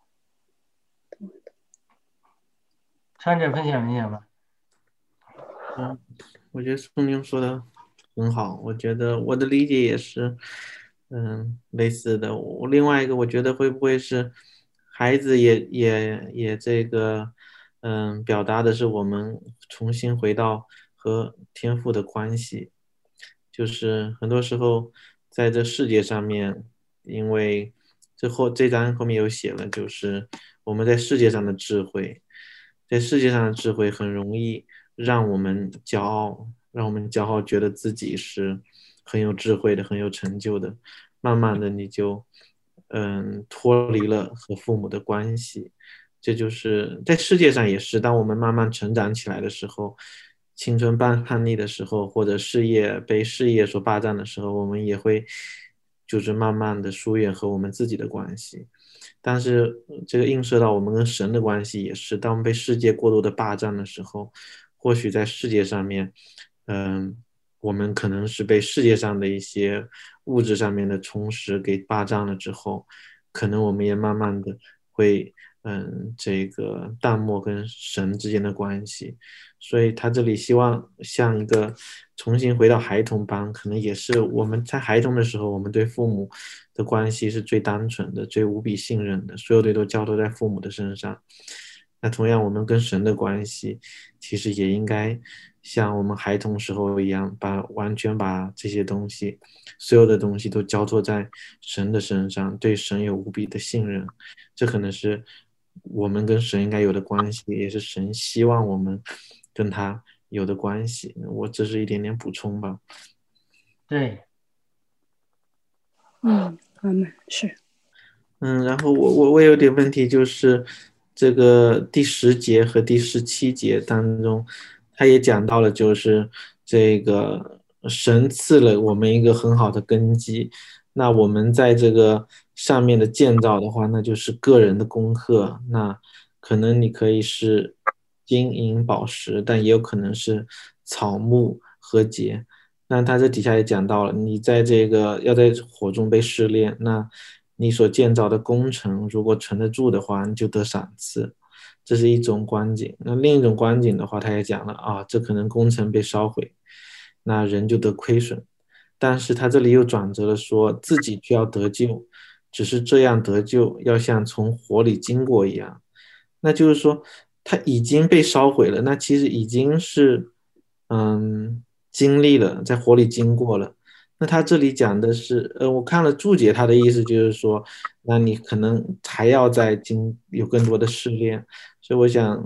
穿着分享一下吧。 嗯，我觉得宋宁说的很好，我觉得我的理解也是嗯类似的。我另外一个我觉得会不会是孩子也也也这个嗯表达的是我们重新回到和天父的关系，就是很多时候在这世界上面，因为最后这章后面有写了，就是我们在世界上的智慧，在世界上的智慧很容易让我们骄傲，让我们骄傲，觉得自己是很有智慧的，很有成就的。慢慢的，你就嗯脱离了和父母的关系。这就是在世界上也是，当我们慢慢成长起来的时候，青春叛叛逆的时候，或者事业被事业所霸占的时候，我们也会就是慢慢的疏远和我们自己的关系。但是这个映射到我们跟神的关系也是，当我们被世界过多的霸占的时候，或许在世界上面嗯，我们可能是被世界上的一些物质上面的充实给霸占了之后，可能我们也慢慢的会嗯，这个淡漠跟神之间的关系。所以他这里希望像一个重新回到孩童般，可能也是我们在孩童的时候，我们对父母的关系是最单纯的，最无比信任的，所有的都交托在父母的身上。那同样我们跟神的关系其实也应该像我们孩童时候一样，把完全把这些东西所有的东西都交托在神的身上，对神有无比的信任。这可能是我们跟神应该有的关系，也是神希望我们跟他有的关系。我这是一点点补充吧。 对， 嗯，嗯，是。 嗯，然后我我我有点问题，就是这个第十节和第十七节当中，他也讲到了，就是这个神赐了我们一个很好的根基。那我们在这个上面的建造的话，那就是个人的功课。那可能你可以是金银宝石，但也有可能是草木和节。那他这底下也讲到了，你在这个要在火中被试炼，那你所建造的工程如果存得住的话，你就得赏赐。这是一种观景。那另一种观景的话，他也讲了啊，这可能工程被烧毁，那人就得亏损。但是他这里又转折了说，自己却要得救，只是这样得救要像从火里经过一样。那就是说他已经被烧毁了，那其实已经是嗯经历了，在火里经过了。那他这里讲的是呃，我看了注解，他的意思就是说，那你可能还要再经有更多的试炼。所以我想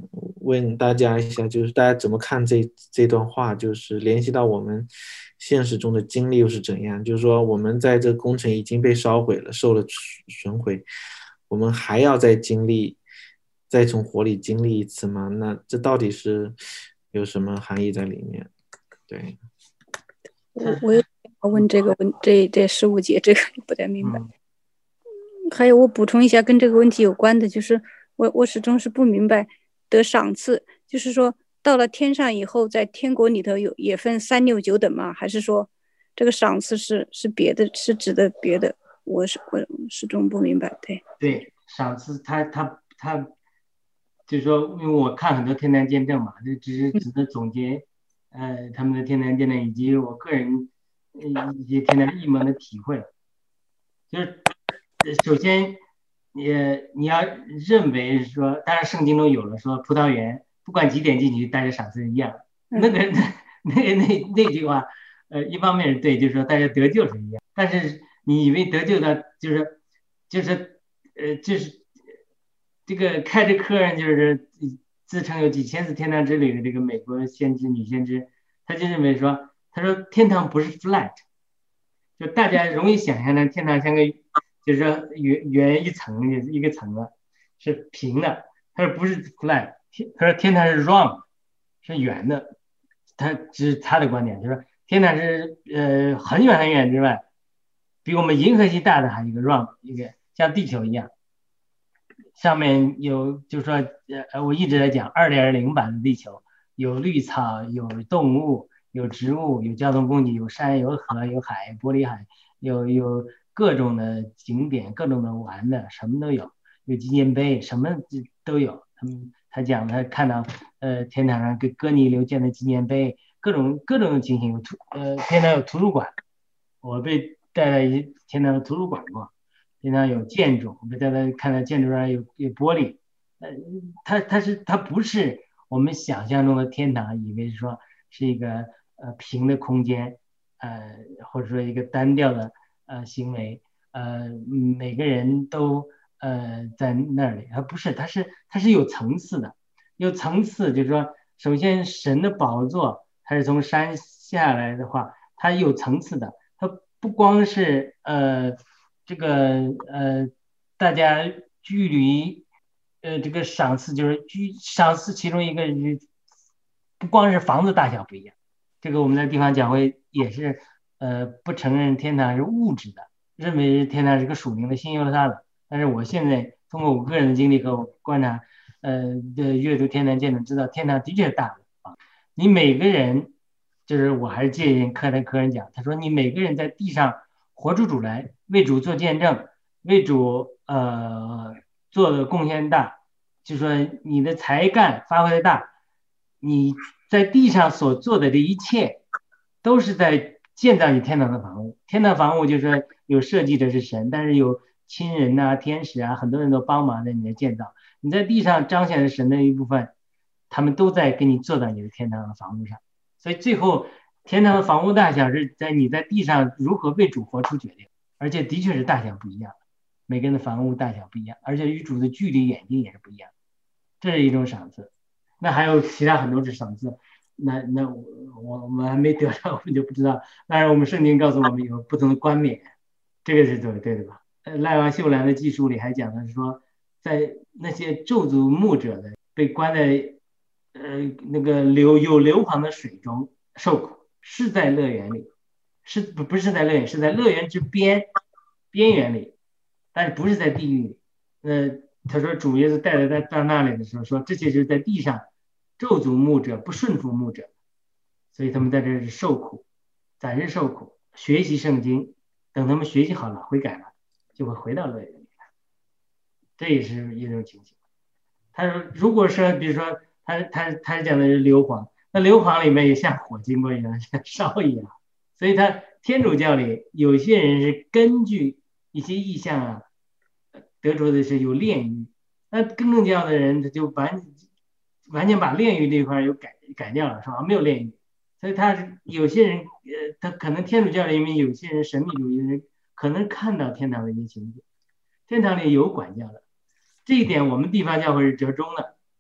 问大家一下，就是大家怎么看这这段话，就是联系到我们现实中的经历又是怎样？就是说，我们在这个工程已经被烧毁了，受了损毁，我们还要再经历，再从火里经历一次吗？那这到底是有什么含义在里面？对， 我我也要问这个问这这十五节这个不太明白。 嗯还有我补充一下跟这个问题有关的，就是我我始终是不明白得赏赐，就是说到了天上以后，在天国里头有也分三六九等吗？还是说这个赏赐是是别的，是指的别的？我是我始终不明白。对对，赏赐他他他，就是说，因为我看很多天坛见证嘛，这只是只是总结，呃，他们的天坛见证以及我个人呃一些天坛异蒙的体会，就是呃首先你你要认为说，当然圣经中有了说葡萄园不管几点进去带着赏赐一样，那个那那那那句话，呃，一方面是对，就是说大家得救是一样，但是你以为得救的就是就是呃就是这个凯特科恩，就是自称有几千次天堂之旅的这个美国先知女先知，他就认为说，他说天堂不是 flat， 就大家容易想象的天堂像个就是说圆圆一层一个层啊，是平的，他说不是 flat， 他说天堂是 round， 是圆的，他这是他的观点，就是说天堂是呃很远很远之外，比我们银河系大的还有一个 round， 一个像地球一样，上面有就是说呃我一直在讲 二点零 版的地球，有绿草，有动物，有植物，有交通工具，有山，有河，有海，玻璃海，有有各种的景点，各种的玩的，什么都有，有纪念碑，什么都有。他们他讲他看到呃天堂上给哥尼流建的纪念碑，各种各种的情形，有图呃天堂有图书馆，我被带到一天堂的图书馆过，天堂有建筑，我被带到看到建筑上有有玻璃，呃它它是它不是我们想象中的天堂，以为是说是一个呃平的空间，呃或者说一个单调的呃行为，呃每个人都呃在那里，而不是，它是它是有层次的，有层次就是说，首先神的宝座它是从山下来的话，它有层次的，它不光是呃这个呃大家距离呃这个赏赐，就是居赏赐其中一个不光是房子大小不一样，这个我们在地方讲会也是呃不承认天堂是物质的，认为天堂是个属灵的新耶路撒冷。但是我现在通过我个人的经历和我观察，呃的阅读天堂见证，知道天堂的确是大的啊。你每个人，就是我还是借鉴客人客人讲，他说你每个人在地上活出主来，为主做见证，为主呃做的贡献大，就说你的才干发挥的大，你在地上所做的这一切，都是在建造你天堂的房屋。天堂房屋就是说有设计者是神，但是有亲人啊、天使啊，很多人都帮忙在你的建造。你在地上彰显了神的一部分，他们都在给你做到你的天堂的房屋上。所以最后天堂的房屋大小是在你在地上如何为主活出决定，而且的确是大小不一样，每个人的房屋大小不一样，而且与主的距离远近也是不一样，这是一种赏赐。那还有其他很多是赏赐，那那我我我们还没得到，我们就不知道。当然我们圣经告诉我们有不同的冠冕，这个是对对的吧？呃，赖王秀兰的记述里还讲的是说，在那些咒诅牧者的被关在呃那个硫有硫磺的水中受苦，是在乐园里，是不不是在乐园，是在乐园之边边缘里，但是不是在地狱里。呃，他说主耶稣带着他到那里的时候说，这些就是在地上咒诅牧者不顺服牧者，所以他们在这是受苦，暂时受苦，学习圣经，等他们学习好了悔改了，就会回到乐园里来。这也是一种情形。他说如果说比如说他他他讲的是硫磺，那硫磺里面也像火经过一样，像烧一样，所以他天主教里有些人是根据一些意象啊得出的是有炼狱，那更正教的人他就完完全把炼狱这一块又改改掉了，是吧？没有炼狱，所以他有些人呃他可能天主教里面有些人神秘主义的人可能看到天堂的一些情景，天堂里有管教的，这一点我们地方教会是折中的。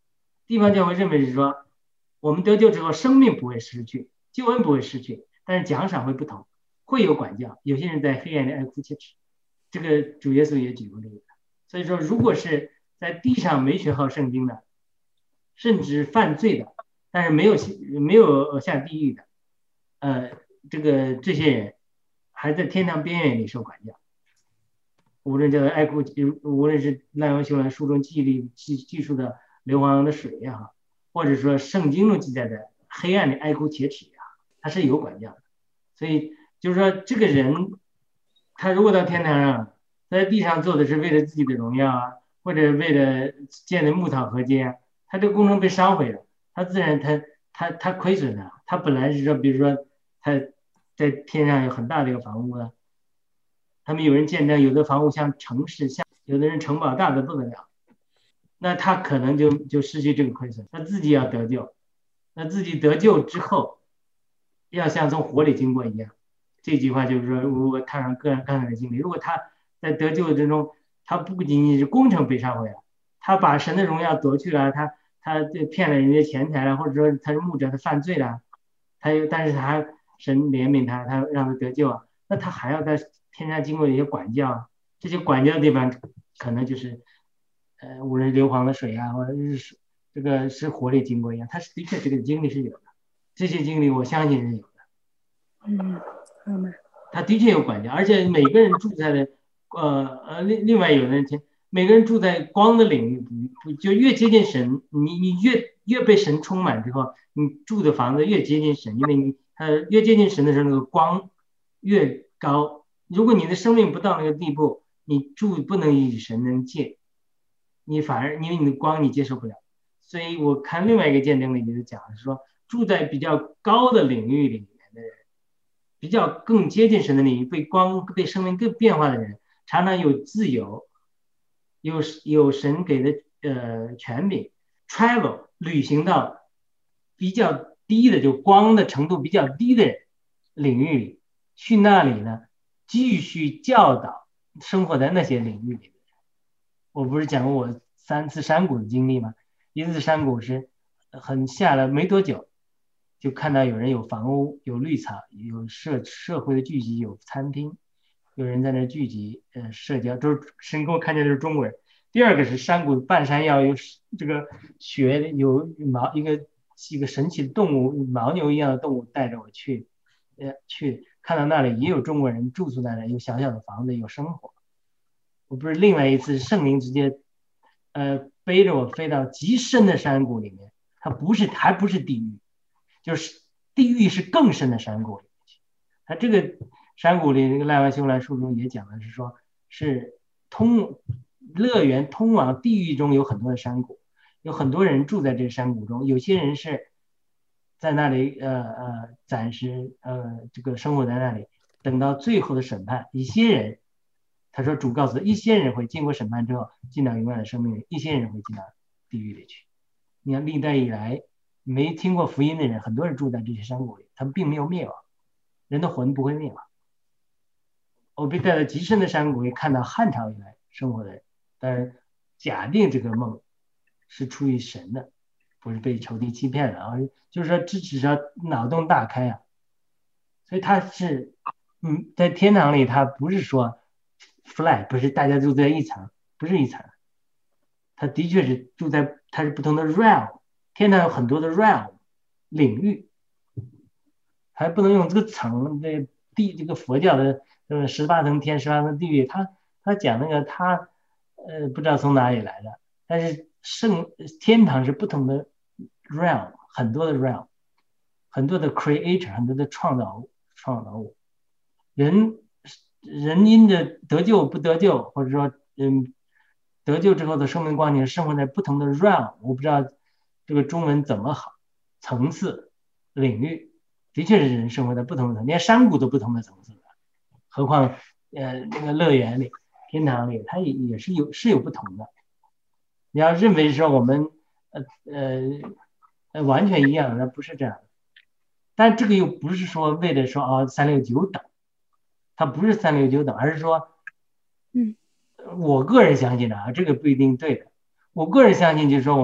地方教会认为是说，我们得救之后，生命不会失去，救恩不会失去，但是奖赏会不同，会有管教。有些人在黑暗里爱哭切齿，这个主耶稣也举过例子。所以说，如果是在地上没学好圣经的，甚至犯罪的，但是没有没有下地狱的，呃，这个这些人还在天堂边缘里受管教。无论叫爱哭，无论是赖王修兰书中记里记记述的硫磺的水也好，或者说圣经中记载的黑暗里哀哭切齿也好，他是有管教的。所以就是说，这个人他如果到天堂上，在地上做的是为了自己的荣耀啊，或者为了建的牧草河街啊，他这个工程被烧毁了，他自然他他他亏损了。他本来是说，比如说他在天上有很大的一个房屋了。他们有人见证，有的房屋像城市，像有的人城堡大的不得了，那他可能就就失去这个亏损，他自己要得救，那自己得救之后，要像从火里经过一样。这句话就是说，如果踏上个人刚才的经历，如果他在得救之中，他不仅仅是工程被烧毁了，他把神的荣耀夺去了，他他骗了人家钱财了，或者说他是牧者，他犯罪了，他但是他神怜悯他，他让他得救啊，那他还要在天上经过一些管教，这些管教的地方可能就是，呃，无论是硫磺的水啊，或者是这个是火里经过一样，他是的确这个经历是有的，这些经历我相信是有的。 嗯，好吗？ 他的确有管教，而且每个人住在的，呃呃，另另外有的人听，每个人住在光的领域，不就越接近神，你你越越被神充满之后，你住的房子越接近神，因为你呃越接近神的时候，那个光越高。如果你的生命不到那个地步，你住不能与神能借，你反而因为你的光你接受不了。所以我看另外一个见证里就是讲是说，住在比较高的领域里面的人，比较更接近神的领域，被光被生命更变化的人，常常有自由，有有神给的呃权柄 ，travel 旅行到比较低的，就光的程度比较低的领域里，去那里呢。继续教导生活在那些领域里的人。我不是讲过我三次山谷的经历吗？一次山谷是很下了没多久，就看到有人有房屋、有绿草、有社社会的聚集、有餐厅，有人在那聚集，呃，社交，都是神给我看见的是中国人。第二个是山谷半山腰有这个雪，有牦一个一个神奇的动物，牦牛一样的动物带着我去，呃，去。看到那里也有中国人住宿在那里，有小小的房子，有生活。我不是另外一次圣灵直接，呃，背着我飞到极深的山谷里面，它不是还不是地狱，就是地狱是更深的山谷里面去。它这个山谷里，这个赖万修兰书中也讲的是说，是通乐园通往地狱中有很多的山谷，有很多人住在这山谷中，有些人是。在那里，呃呃，暂时呃这个生活在那里，等到最后的审判。一些人，他说主告诉他，一些人会经过审判之后进到永远的生命里，一些人会进到地狱里去。你看历代以来没听过福音的人，很多人住在这些山谷里，他们并没有灭亡，人的魂不会灭亡。我被带到极深的山谷里，看到汉朝以来生活的人，但是假定这个梦是出于神的。不是被仇敌欺骗了啊，就是说这只是脑洞大开啊，所以他是，嗯，在天堂里他不是说 flat， 不是大家住在一层，不是一层，他的确是住在他是不同的 realm， 天堂有很多的 realm 领域，还不能用这个层这地这个佛教的呃十八层天十八层地狱，他他讲那个他呃不知道从哪里来的，但是圣天堂是不同的。realm 很多的 realm， 很多的 creator， 很多的创造物，创造物，人人因着得救不得救，或者说嗯得救之后的生命光景生活在不同的 realm， 我不知道这个中文怎么好，层次领域，的确是人生活在不同的，连山谷都不同的层次的，何况呃那个乐园里、天堂里，它也也是有是有不同的。你要认为说我们呃呃。呃，完全一样，那不是这样的。但这个又不是说为了说啊三六九等，它不是三六九等，而是说， 嗯， 我个人相信的啊，这个不一定对的。我个人相信就是说，我们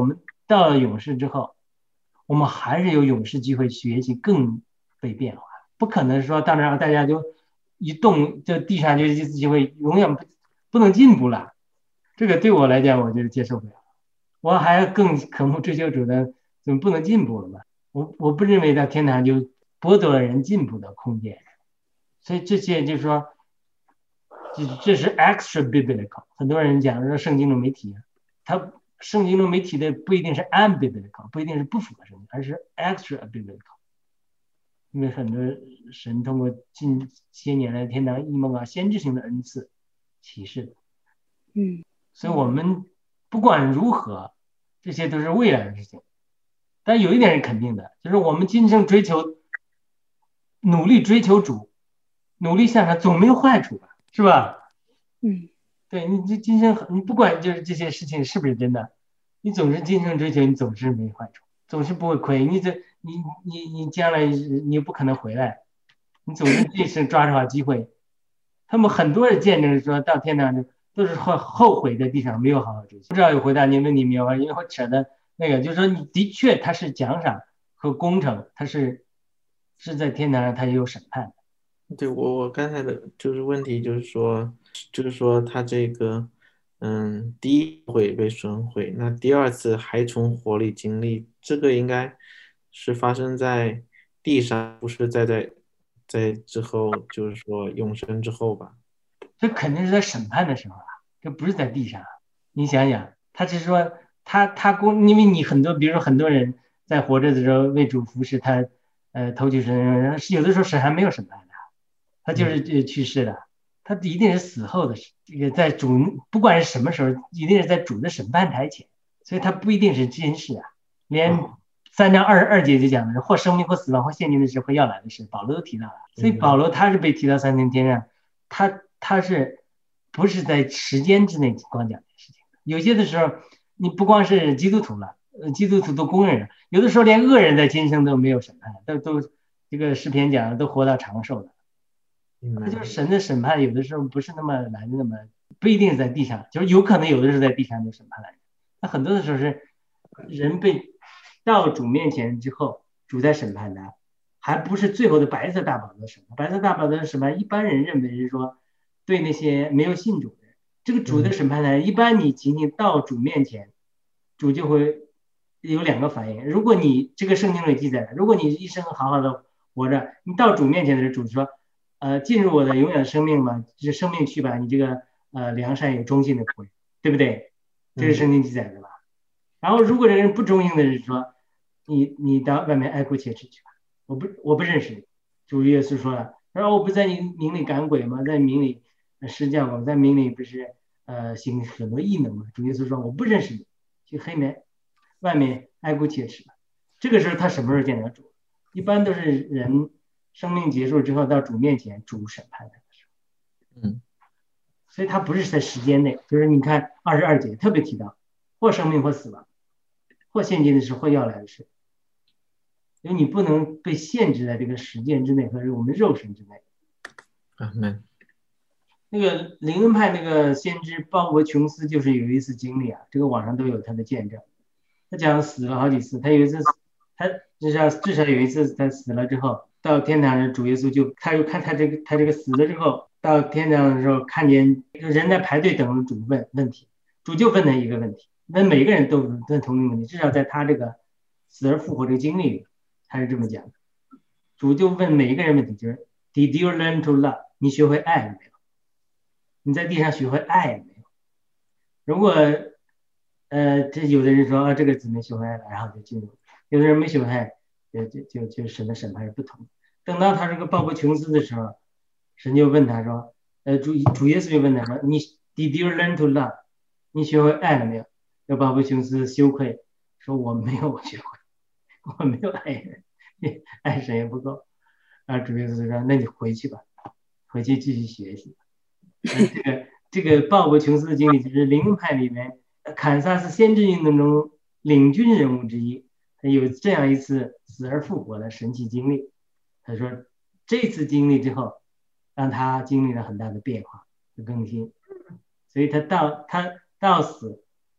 到了永世之后，我们还是有永世机会学习更被变化，不可能说到那儿大家就一动就地上就一次机会永远不不能进步了，这个对我来讲我就是接受不了，我还更渴慕追求主的，怎么不能进步了嘛？我我不认为到天堂就剥夺了人进步的空间，所以这些就是说，这这是 extra biblical。很多人讲说圣经中没提，他圣经中没提的不一定是 unbiblical， 不一定是不符合圣经，而是 extra biblical。因为很多神通过近些年来天堂异梦啊、先知性的恩赐启示的， 嗯， 所以我们不管如何，这些都是未来的事情。但有一点是肯定的，就是我们今生追求、努力追求主、努力向上，总没有坏处吧？是吧？ 嗯， 对你这今生，你不管就是这些事情是不是真的，你总是今生追求，你总是没坏处，总是不会亏。你这你你你将来你不可能回来，你总是这生抓住好机会。他们很多人见证说到天堂都是后后悔在地上没有好好追求。不知道有回答您问题没有？因为会扯的那个，就是说你的确它是奖赏和工程，它是是在天堂上它也有审判的。 对，我我刚才的就是问题就是说，就是说他这个，嗯，第一回被损毁，那第二次还从火里经历，这个应该是发生在地上，不是在在在之后，就是说永生之后吧？ 这肯定是在审判的时候啊，这不是在地上。你想想，他只是说他他公，因为你很多，比如说很多人在活着的时候为主服侍，他呃投去神，是有的时候神还没有审判的，他就是去世了，他一定是死后的，这个在主不管是什么时候，一定是在主的审判台前，所以他不一定是今世啊。连三章二十二节就讲的是或生命或死亡或现今的事或要来的事，保罗都提到了。所以保罗他是被提到三层天上，他他是不是在时间之内光讲这事情？有些的时候，你不光是基督徒了，基督徒都公认了，有的时候连恶人在今生都没有审判，都都这个诗篇讲都活到长寿了。那就是神的审判，有的时候不是那么来的，那么不一定在地上，就是有可能有的时候在地上就审判来。那很多的时候是人被到主面前之后，主在审判他，还不是最后的白色大宝座审判。白色大宝座的审判，一般人认为是说对那些没有信主的人，这个主的审判呢，一般你仅仅到主面前，主就会有两个反应。如果你这个圣经里记载，如果你一生好好的活着，你到主面前的时候，主说。呃，进入我的永远生命嘛，就是生命去吧，你这个呃良善有忠心的仆人，对不对？这是圣经记载的吧？嗯、然后如果这个人不忠心的人说，你你到外面爱哭切齿去吧，我不我不认识你。主耶稣说了，然后我不在你名里赶鬼吗？在名里施教吗？在名里不是呃行很多异能吗？主耶稣说我不认识你，去黑面外面爱哭切齿吧。这个时候他什么时候见到主？一般都是人。生命结束之后到主面前，主审判他的时候， 嗯， 所以他不是在时间内，就是你看二十二节特别提到，或生命或死亡，或现今的事或要来的事，因为你不能被限制在这个时间之内和我们肉身之内。 阿门。 那个灵恩派那个先知鲍勃琼斯就是有一次经历啊，这个网上都有他的见证，他讲死了好几次，他有一次他至少至少有一次他死了之后。到天堂的主耶稣就，他就看他这个他这个死了之后，到天堂的时候看见人在排队等着主问问题，主就问他一个问题，问每个人都问同一个问题，至少在他这个死而复活这个经历里，他是这么讲的。主就问每一个人问题，就是 Did you learn to love？ 你学会爱了没有？你在地上学会爱了没有？如果呃这有的人说啊这个姊妹学会爱了，然后就进入；有的人没学会爱。就就就就神的审判是不同。等到他这个鲍勃琼斯的时候，神就问他说：“呃，主主耶稣就问他说，你 Did you learn to love？ 你学会爱了没有？”这鲍勃琼斯羞愧说：“我没有学会，我没有爱人，爱神也不够。”啊，主耶稣说：“那你回去吧，回去继续学习。”这个这个鲍勃琼斯的经历就是灵恩派里面堪萨斯先知运动中领军人物之一。有这样一次死而复活的神奇经历，他说这次经历之后让他经历了很大的变化和更新，所以他到他到死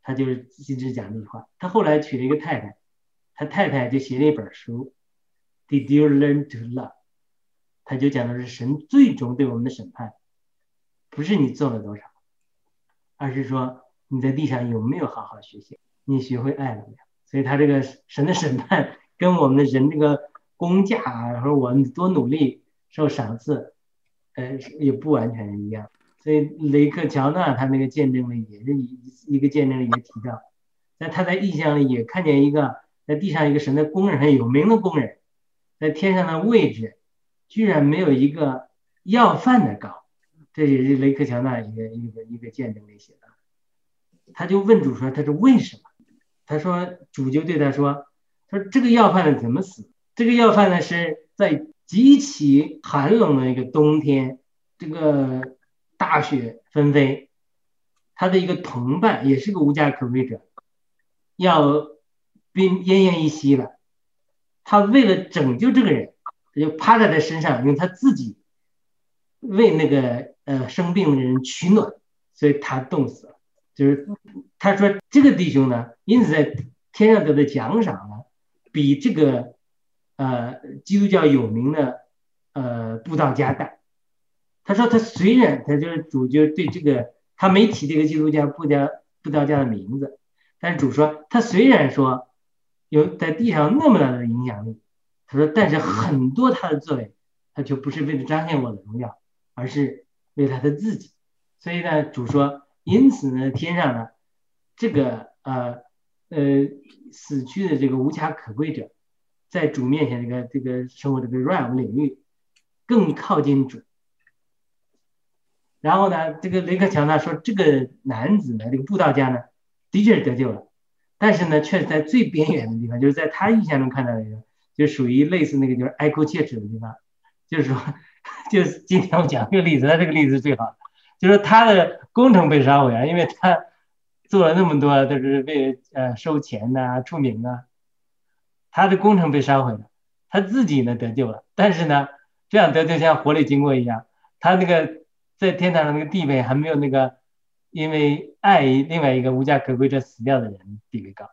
他就是一直讲这句话。他后来娶了一个太太，他太太就写了一本书 Did you learn to love？ 他就讲的是神最终对我们的审判不是你做了多少，而是说你在地上有没有好好学习，你学会爱了没有。所以他这个神的审判跟我们的人这个工价啊，或者我们多努力受赏赐呃也不完全一样。所以雷克乔纳他那个见证里也是一个见证里也提到，在他在异象里也看见一个在地上一个神的工人，很有名的工人，在天上的位置居然没有一个要饭的高。这也是雷克乔纳一个一个一个见证里写的。他就问主说他说为什么？他说主就对他说他说这个要饭的怎么死？这个要饭的是在极其寒冷的一个冬天，这个大雪纷飞，他的一个同伴也是个无家可归者，要奄奄一息了。他为了拯救这个人，他就趴在他身上，用他自己为那个呃生病的人取暖，所以他冻死了。就是他说这个弟兄呢，因此在天上得的奖赏呢，比这个呃基督教有名的呃布道家大。他说他虽然他就是主就对这个他没提这个基督教布道布道家的名字，但是主说他虽然说有在地上那么大的影响力，他说但是很多他的作为他就不是为了彰显我的荣耀，而是为了他的自己。所以呢主说因此呢天上呢这个呃呃死去的这个无家可归者在主面前这个这个生活这个 realm 领域更靠近主。然后呢这个雷克乔纳说这个男子呢这个布道家呢的确是得救了，但是呢却在最边缘的地方，就是在他印象中看到的一个就属于类似那个就是哀哭切齿的地方。就是说就是今天我讲这个例子，他这个例子最好，就是他的工程被烧毁啊，因为他做了那么多都是为呃收钱呐、啊、出名啊，他的工程被烧毁了，他自己呢得救了，但是呢这样得救像活里经过一样，他那个在天堂的那个地位还没有那个因为爱另外一个无家可归者死掉的人地位高。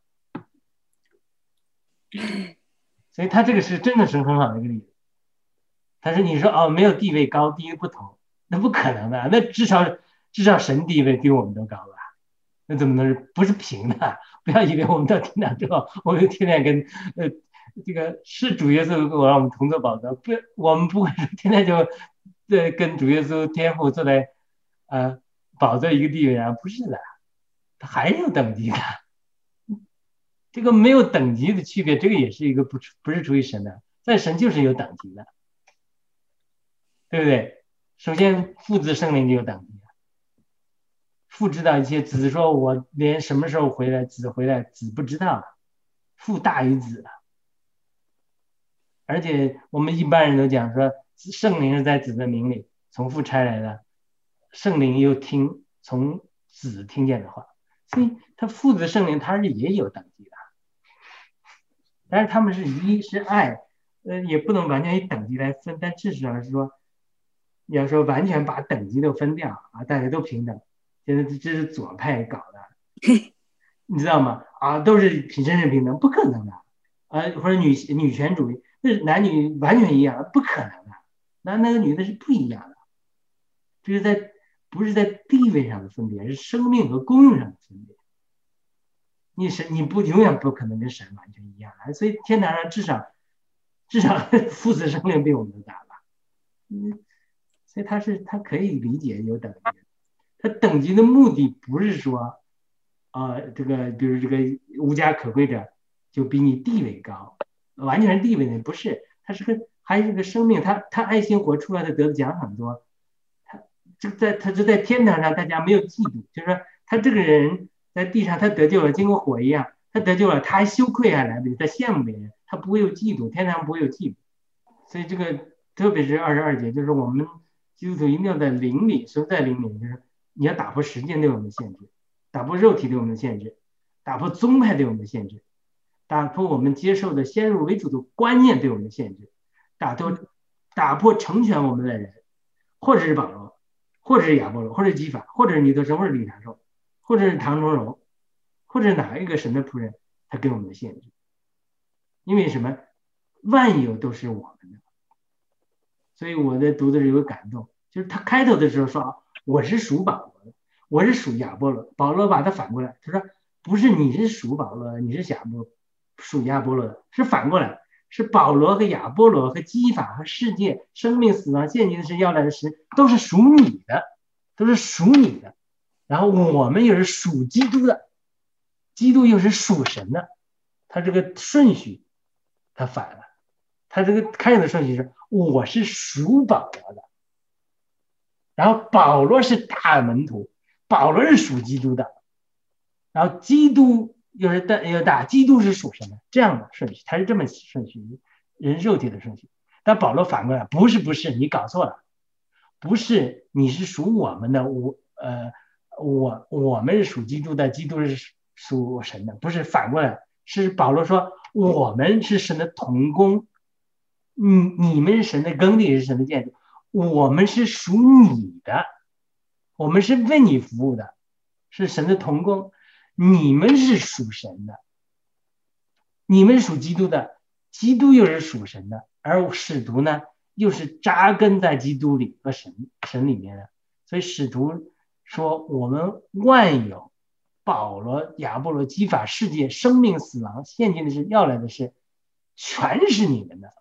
所以他这个是真的是很好的一个例子。但是你说哦没有地位高地位不同，那不可能的，那至少至少神地位比我们都高吧？那怎么能是不是平的？不要以为我们到天堂之后，我们天天跟呃这个是主耶稣我让我们同坐宝座，不，我们不会说天天就呃跟主耶稣天父坐在呃宝座一个地位上，不是的，他还是有等级的。这个没有等级的区别，这个也是一个不不是出于神的，在神就是有等级的。对不对？首先父子圣灵就有等级，父知道一切，子说我连什么时候回来，子回来，子不知道，父大于子。而且我们一般人都讲说圣灵是在子的名里从父差来的，圣灵又听从子听见的话，所以他父子圣灵他是也有等级的，但是他们是一是爱，呃也不能完全以等级来分，但至少是说要说完全把等级都分掉啊，大家都平等，现在这是左派搞的，你知道吗？啊，都是平身是平等，不可能的，啊，或者女女权主义，那男女完全一样，不可能的，男的和女的是不一样的，这是在不是在地位上的分别，是生命和功用上的分别。你神你不永远不可能跟神完全一样，所以天堂上至少至少父子圣灵比我们都大吧，嗯。所以他是他可以理解有等级，他等级的目的不是说，呃，这个比如这个无家可归者就比你地位高，完全是地位的，不是，他是个还是个生命，他他爱心活出来的得的奖很多，他这在他就在天堂上大家没有嫉妒，就是说他这个人在地上他得救了，经过火一样，他得救了，他还羞愧还来不及，他羡慕别人，他不会有嫉妒，天堂不会有嫉妒，所以这个特别是二十二节，就是我们。基督徒一定要在灵里，所以在灵里就是你要打破时间对我们的限制，打破肉体对我们的限制，打破宗派对我们的限制，打破我们接受的先入为主的观念对我们的限制，打破打破成全我们的人，或者是保罗，或者是亚波罗，或者是基法，或者是尼德生，或者是李长寿，或者是唐崇荣， 或者哪一个神的仆人，他给我们的限制。因为什么？万有都是我们的。所以我在读的时候有个感动，就是他开头的时候说啊，我是属保罗的，我是属亚波罗。保罗把他反过来，他说不是你是属保罗，你是亚波属亚波罗的，是反过来，是保罗和亚波罗和基法和世界生命死亡现今的事要来的事都是属你的，都是属你的。然后我们又是属基督的，基督又是属神的，他这个顺序他反了。他这个开始的顺序是我是属保罗的，然后保罗是大门徒，保罗是属基督的，然后基督又是大又大，基督是属神的，这样的顺序，他是这么顺序，人肉体的顺序。但保罗反过来，不是不是，你搞错了，不是你是属我们的，我呃我我们是属基督的，基督是属神的，不是反过来，是保罗说我们是神的同工。你你们是神的耕地，是神的建筑，我们是属你的，我们是为你服务的，是神的同工。你们是属神的，你们是属基督的，基督又是属神的，而使徒呢又是扎根在基督里和神神里面的。所以使徒说我们万有，保罗、亚波罗、基法、世界、生命、死亡、现今的事、要来的事，全是你们的。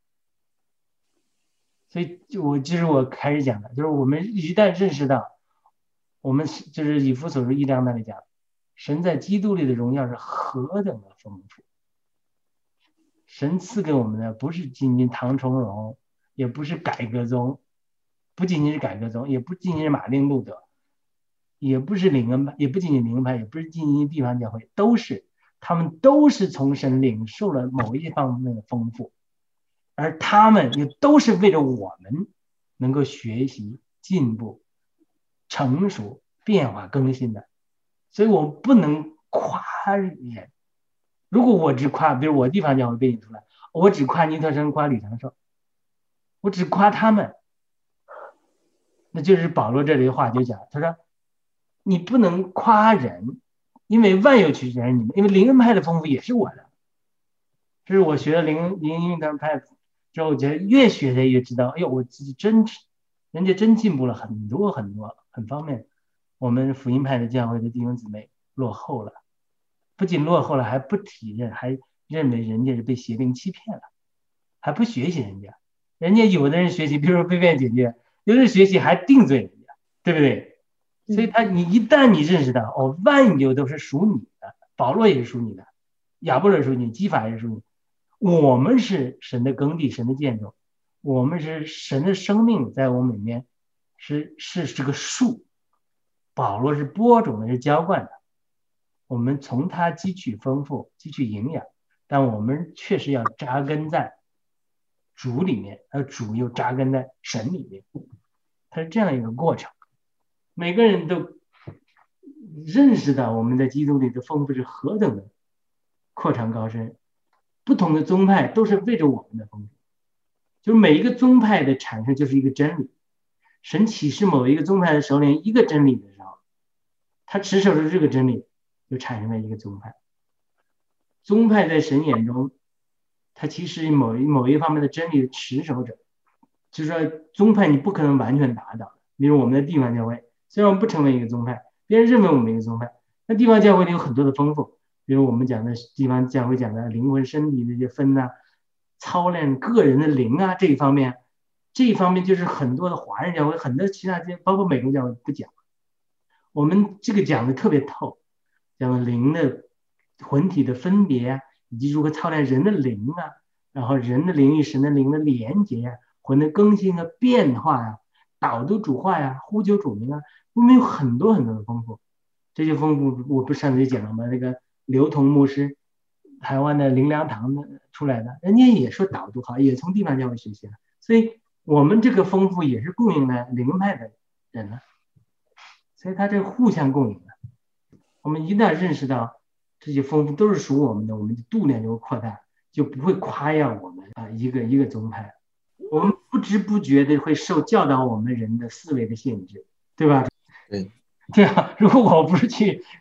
所以就我就是我开始讲的，就是我们一旦认识到，我们就是以弗所书一章那里讲，神在基督里的荣耀是何等的丰富。神赐给我们的不是仅仅唐崇荣，也不是改革宗，不仅仅是改革宗，也不仅仅是马丁路德，也不是灵恩派，也不仅仅灵恩派，也不是仅仅地方教会，都是他们都是从神领受了某一方面的丰富。而他们也都是为了我们能够学习、进步、成熟、变化、更新的。所以我不能夸人。如果我只夸，比如我地方教会背景出来，我只夸尼特生、夸吕长寿，我只夸他们，那就是保罗这里的话就讲，他说你不能夸人，因为万有取决于你们，因为灵恩派的丰富也是我的。这是我学了灵灵恩派之后，我觉得越学的越知道，哎呦，我自己真，人家真进步了很多很多，很方面。我们福音派的教会的弟兄姊妹落后了，不仅落后了，还不体认，还认为人家是被邪灵欺骗了，还不学习人家。人家有的人学习，比如说贝贝姐姐，有的人学习还定罪人家，对不对？所以他，你一旦你认识到，哦，万有都是属你的，保罗也是属你的，亚波罗属你，基法也是属你。我们是神的耕地，神的建筑，我们是神的生命在我们里面是是这个树，保罗是播种的，是浇灌的，我们从它汲取丰富，汲取营养，但我们确实要扎根在主里面，而主又扎根在神里面，它是这样一个过程。每个人都认识到我们在基督里的丰富是何等的扩张高深。不同的宗派都是为着我们的丰富，就是每一个宗派的产生就是一个真理。神启示某一个宗派的首领一个真理的时候，他持守着这个真理，就产生了一个宗派。宗派在神眼中，他其实某一某一方面的真理的持守者，就是说宗派你不可能完全打倒。比如我们的地方教会，虽然我们不成为一个宗派，别人认为我们一个宗派，那地方教会里有很多的丰富。比如我们讲的地方教会讲的灵魂身体那些分啊，操练个人的灵啊，这一方面，这一方面就是很多的华人教会，很多其他教包括美国教会不讲。我们这个讲的特别透，讲的灵的魂体的分别啊，以及如何操练人的灵啊，然后人的灵与神的灵的连结啊，魂的更新和变化啊，导读主话呀、啊，呼求主名啊，我们有很多很多的丰富。这些丰富我不上次就讲了吗？那个刘同牧师，台湾的灵粮堂的出来的，人家也说导读好，也从地方教会学习了，所以我们这个丰富也是供应了灵派的人了，所以他这互相供应的。我们一旦认识到这些丰富都是属我们的，我们的度量就会扩大，就不会夸耀我们啊一个一个宗派，我们不知不觉的会受教导我们人的思维的限制，对吧？ 对， 对啊，如果我不是去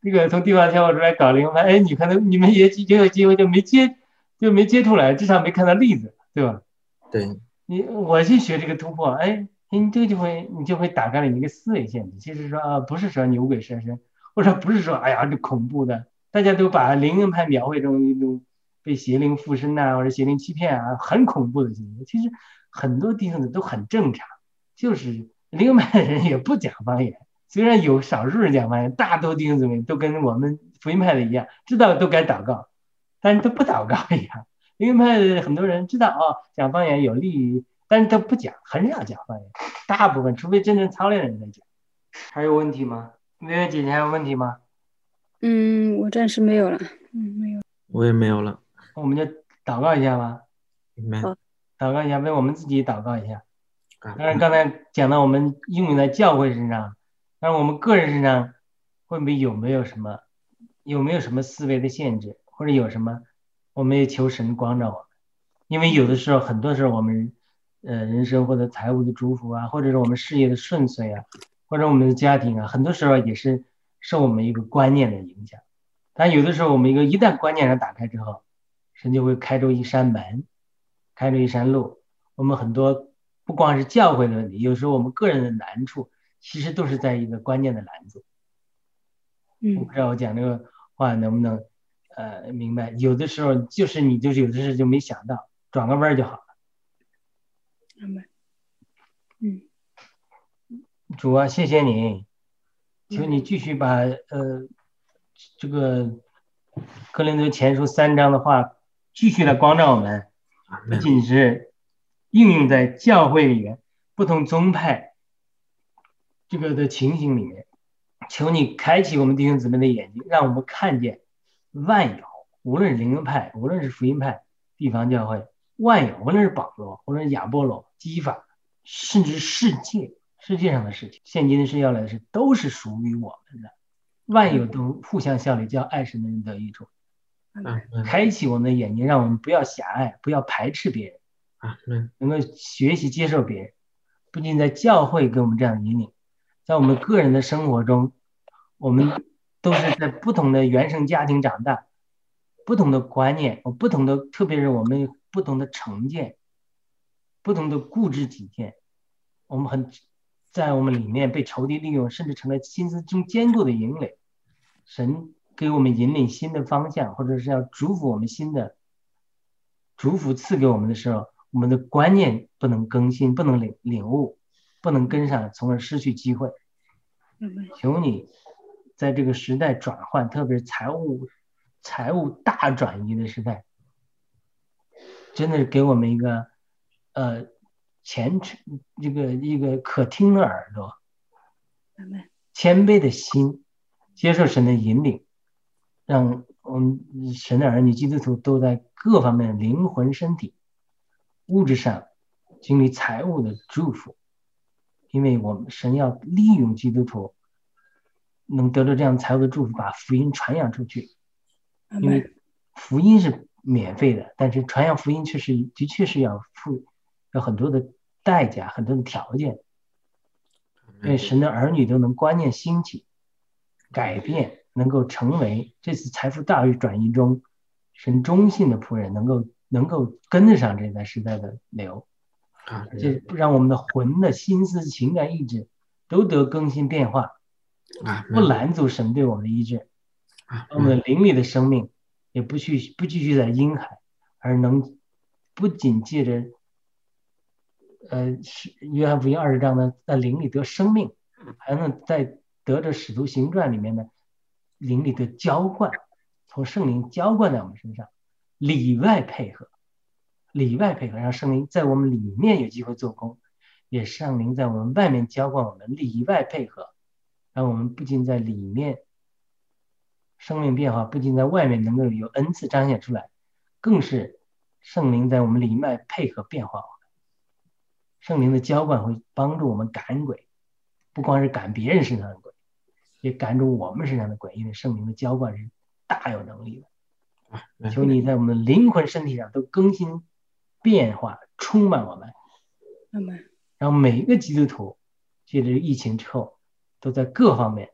那个从地方跳出来搞灵恩派，哎，你可能你们也也有机会就没接就没接出来，至少没看到例子，对吧？ 对， 你我去学这个突破，哎，你这个就会你就会打开了你一个思维限制。其实说啊，不是说牛鬼蛇神，或者不是说哎呀这恐怖的，大家都把灵恩派描绘成一种被邪灵附身呐、或者邪灵欺骗啊，很恐怖的行为。其实很多弟兄姊妹都很正常，就是灵恩派的人也不讲方言，虽然有少数人讲方言，大多弟兄姊妹都跟我们福音派的一样，知道都该祷告，但是都不祷告一样。灵恩派的很多人知道哦，讲方言有利于，但是他不讲，很少讲方言，大部分除非真正操练的人在讲。还有问题吗？薇薇姐姐还有问题吗？ 嗯，我暂时没有了。嗯，没有。 我也没有了。 我们就祷告一下吧。 Amen。 好祷告一下，为我们自己祷告一下。 啊当然，刚才讲到我们应用在教会身上，但是我们个人身上会不会有没有什么有没有什么思维的限制，或者有什么我们也求神光照我们。因为有的时候，很多时候我们呃人生或者财务的祝福啊，或者是我们事业的顺遂啊，或者我们的家庭啊，很多时候也是受我们一个观念的影响。但有的时候我们一个一旦观念上打开之后，神就会开出一扇门，开出一扇路。我们很多不光是教会的问题，有时候我们个人的难处，其实都是在一个关键的拦阻。 嗯， 我不知道我讲这个话能不能呃明白？有的时候就是你就是有的事就没想到，转个弯就好了。 明白。嗯， 主啊，谢谢你，求你继续把呃这个哥林多前书三章的话继续来光照我们，不仅是应用在教会里面不同宗派这个的情形里面，求你开启我们弟兄姊妹的眼睛，让我们看见万有，无论是灵恩派，无论是福音派、地方教会，万有，无论是保罗，无论是亚波罗、基法，甚至世界世界上的事情，现今的事要来的事，都是属于我们的。万有都互相效力，叫爱神的人得益处。开启我们的眼睛，让我们不要狭隘，不要排斥别人，能够学习接受别人。不仅在教会给我们这样引领，在我们个人的生活中，我们都是在不同的原生家庭长大，不同的观念，不同的，特别是我们不同的成见，不同的固执己见，我们很在我们里面被仇敌利用，甚至成了心思中坚固的营垒。神给我们引领新的方向，或者是要祝福我们新的祝福赐给我们的时候，我们的观念不能更新，不能领领悟，不能跟上，从而失去机会。求你在这个时代转换，特别是财务财务大转移的时代，真的给我们一个呃前这个一个可听的耳朵，谦卑的心，接受神的引领，让我们神的儿女基督徒都在各方面的灵魂身体物质上经历财务的祝福。因为我们神要利用基督徒能得到这样财务的祝福，把福音传扬出去。因为福音是免费的，但是传扬福音确实的确是要付有很多的代价，很多的条件。因为神的儿女都能观念兴起改变，能够成为这次财富大转移中神忠信的仆人，能够能够跟得上这代时代的流，这让我们的魂的心思情感意志都得更新变化，不拦阻神对我们的医治，我们的灵里的生命也不去不继续在婴孩，而能不仅借着呃约翰福音二十章的在灵里得生命，还能在得着使徒行传里面的灵里的浇灌，从圣灵浇灌在我们身上，里外配合，里外配合，让圣灵在我们里面有机会做工，也圣灵在我们外面浇灌我们，里外配合，让我们不仅在里面生命变化，不仅在外面能够有恩赐彰显出来，更是圣灵在我们里面配合变化我们。圣灵的浇灌会帮助我们赶鬼，不光是赶别人身上的鬼，也赶住我们身上的鬼，因为圣灵的浇灌是大有能力的。求你在我们的灵魂身体上都更新变化，充满我们，让每一个基督徒借着疫情之后都在各方面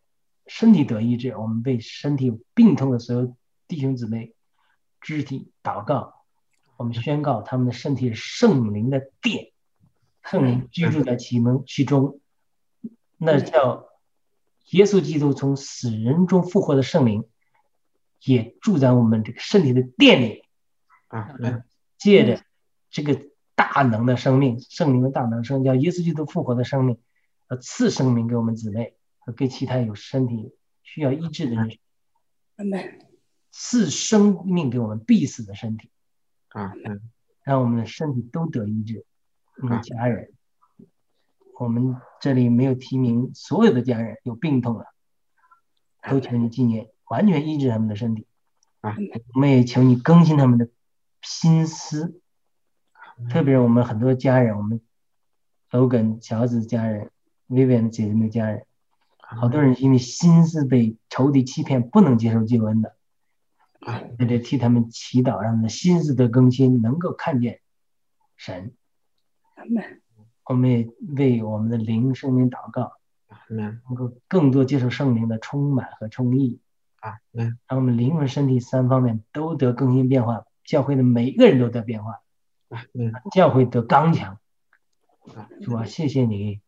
身体得医治，我们为身体有病痛的所有弟兄姊妹肢体祷告，我们宣告他们的身体是圣灵的殿，圣灵居住在其中其中，那叫耶稣基督从死人中复活的圣灵也住在我们这个身体的殿里啊， 借着这个大能的生命，圣灵的大能生，叫耶稣基督复活的生命，赐生命给我们姊妹和给其他有身体需要医治的人，赐生命给我们必死的身体啊， 让我们的身体都得医治。我们的家人，我们这里没有提名所有的家人有病痛了，都求你纪念，完全医治他们的身体啊， 我们也求你更新他们的心思，特别是我们很多家人，我们Logan乔子家人 Vivian 姐妹家人，好多人因为心思被仇敌欺骗，不能接受救恩的，在这替他们祈祷，让他们的心思得更新，能够看见神。我们也为我们的灵生命祷告，能够更多接受圣灵的充满和充溢，让我们灵魂身体三方面都得更新变化，教会的每一个人都得变化，教会得刚强。主啊，谢谢你，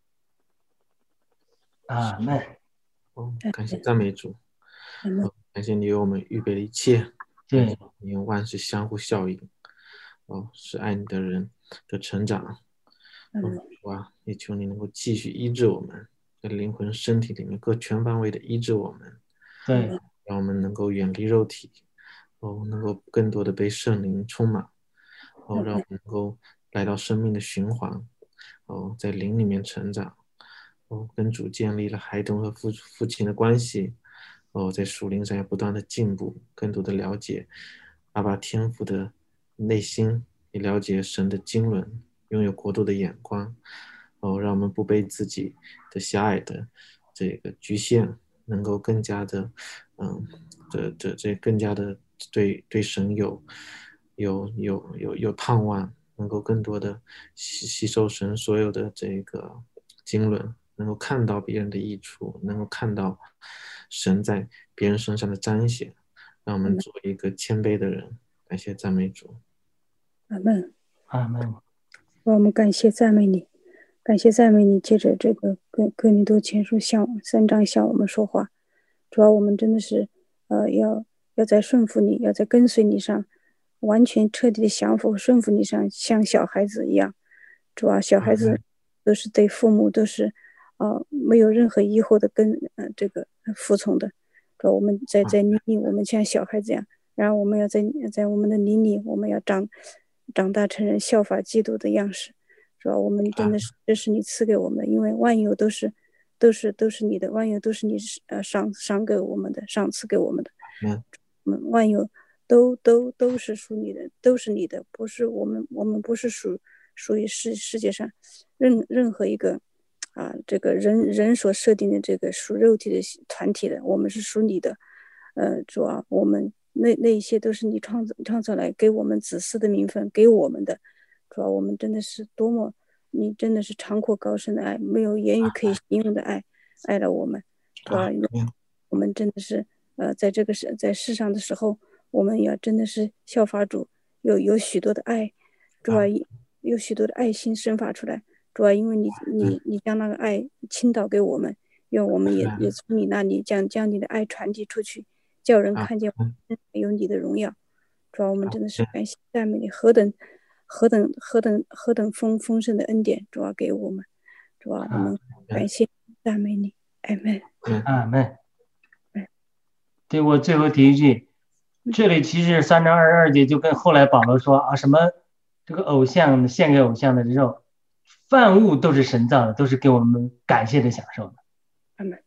阿们。 哦，感谢赞美主，哦，感谢你为我们预备了一切， 对， 你用万事相互效应，哦，是爱你的人的成长。哦，主啊，也求你能够继续医治我们，在灵魂、身体里面各全方位的医治我们， 对， 让我们能够远离肉体，哦，能够更多的被圣灵充满，哦，让我们能够来到生命的循环，哦，在灵里面成长，哦，跟主建立了孩童和父父亲的关系，哦，在属灵上要不断的进步，更多的了解阿爸天父的内心，也了解神的经纶，拥有国度的眼光，哦，让我们不被自己的狭隘的这个局限，能够更加的，嗯，这这这更加的对对神有有有有有盼望，能够更多的吸吸收神所有的这个经纶，能够看到别人的益处，能够看到神在别人身上的彰显，让我们做一个谦卑的人。感谢赞美主。 阿们， 阿们。 我们感谢赞美你，感谢赞美你，借着这个哥哥林多前书向三章向我们说话。主要我们真的是呃要要在顺服你，要在跟随你上完全彻底的降服顺服你上，像小孩子一样。主要小孩子都是对父母都是呃没有任何疑惑的跟呃这个服从的。主要我们在在灵里我们像小孩子一样，然后我们要在在我们的灵里我们要长长大成人，效法基督的样式。主要我们真的是这是你赐给我们的，因为万有都是都是都是你的，万有都是你呃赏赏给我们的，赏赐给我们的。 嗯， 我们万有都都都是属你的，都是你的，不是我们我们不是属属于世世界上任任何一个啊这个人人所设定的这个属肉体的团体的，我们是属你的。呃，主要我们那那一些都是你创造创造来给我们子嗣的名分，给我们的。主要我们真的是多么，你真的是长阔高深的爱，没有言语可以形容的爱，爱了我们。主要我们真的是呃，在这个世在世上的时候，我们要真的是效法主，有有许多的爱，主要有许多的爱心生发出来。主要因为你你你将那个爱倾倒给我们，愿我们也也从你那里将将你的爱传递出去，叫人看见有你的荣耀。主要我们真的是感谢赞美你，何等何等何等何等丰丰盛的恩典，主要给我们。主要我们感谢赞美你，阿们， 阿们。对，我最后提一句，这里其实三章二十二节就跟后来保罗说啊，什么这个偶像献给偶像的肉，万物都是神造的，都是给我们感谢的享受的。 阿们。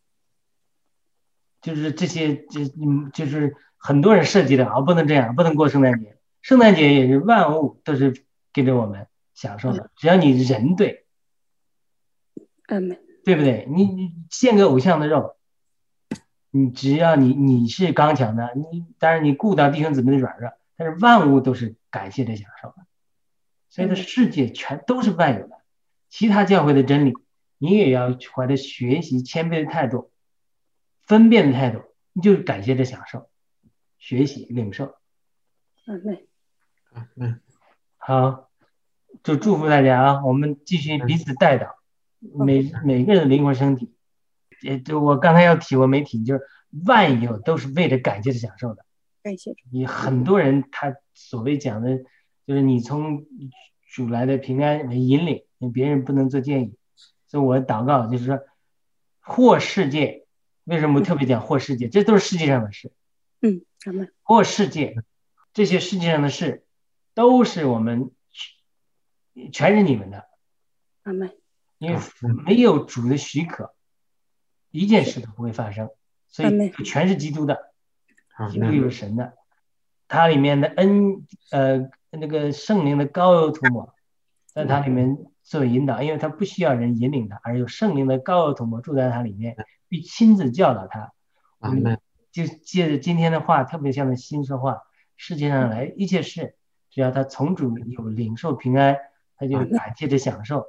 就是这些，就就是很多人设计的啊，不能这样，不能过圣诞节。圣诞节也是万物都是给着我们享受的，只要你人对， 阿们， 对不对？你你献给偶像的肉，你只要你你是刚强的，你当然你顾到弟兄姊妹的软弱，但是万物都是感谢的享受的，所以这世界全都是万有的。其他教会的真理，你也要怀着学习谦卑的态度， 分辨的态度，你就感谢着享受，学习领受。 阿门。 阿门。 好，就祝福大家啊！我们继续彼此带导，每每个人的灵魂身体。也就我刚才要提，我没提，就是万有都是为了感谢着享受的。 感谢主。 你很多人他所谓讲的，就是你从主来的平安为引领，别人不能做建议。所以我祷告就是说，或世界，为什么特别讲或世界？这都是世界上的事。 嗯，阿门。 或世界，这些世界上的事，都是我们全是你们的。 阿门。 因为没有主的许可，一件事都不会发生，所以全是基督的，基督有神的，它里面的恩呃那个圣灵的膏油涂抹，在它里面做引导，因为它不需要人引领它，而有圣灵的膏油涂抹住在它里面，并亲自教导它。我们就借着今天的话，特别像那新说话，世界上来一切事，只要他从主有领受平安，他就感谢着享受。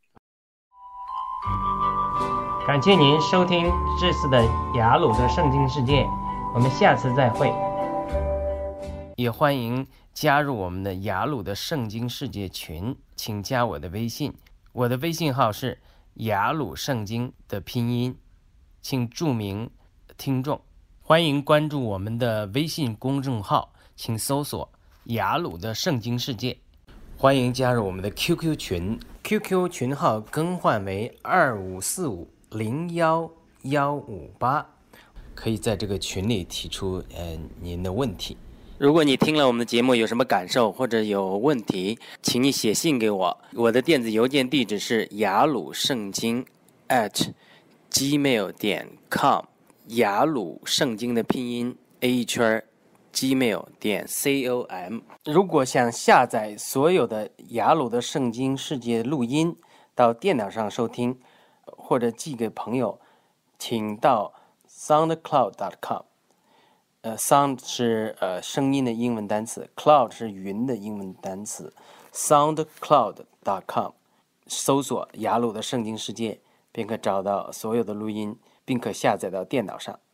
感谢您收听这次的雅鲁的圣经世界，我们下次再会。 也欢迎加入我们的雅鲁的圣经世界群，请加我的微信，我的微信号是雅鲁圣经的拼音，请注明听众。欢迎关注我们的微信公众号，请搜索雅鲁的圣经世界。欢迎加入我们的 Q Q 群 ，Q Q 群号更换为二五四五零幺幺五八，可以在这个群里提出呃您的问题。如果你听了我们的节目有什么感受或者有问题，请你写信给我，我的电子邮件地址是雅鲁圣经 at gmail 点 com， 雅鲁圣经的拼音 a 一圈 gmail 点 com。 如果想下载所有的雅鲁的圣经世界录音到电脑上收听，或者寄给朋友，请到 soundcloud 点 com。 呃 sound 是呃声音的英文单词， cloud 是云的英文单词， soundcloud 点 com 搜索雅鲁的圣经世界，便可找到所有的录音，并可下载到电脑上。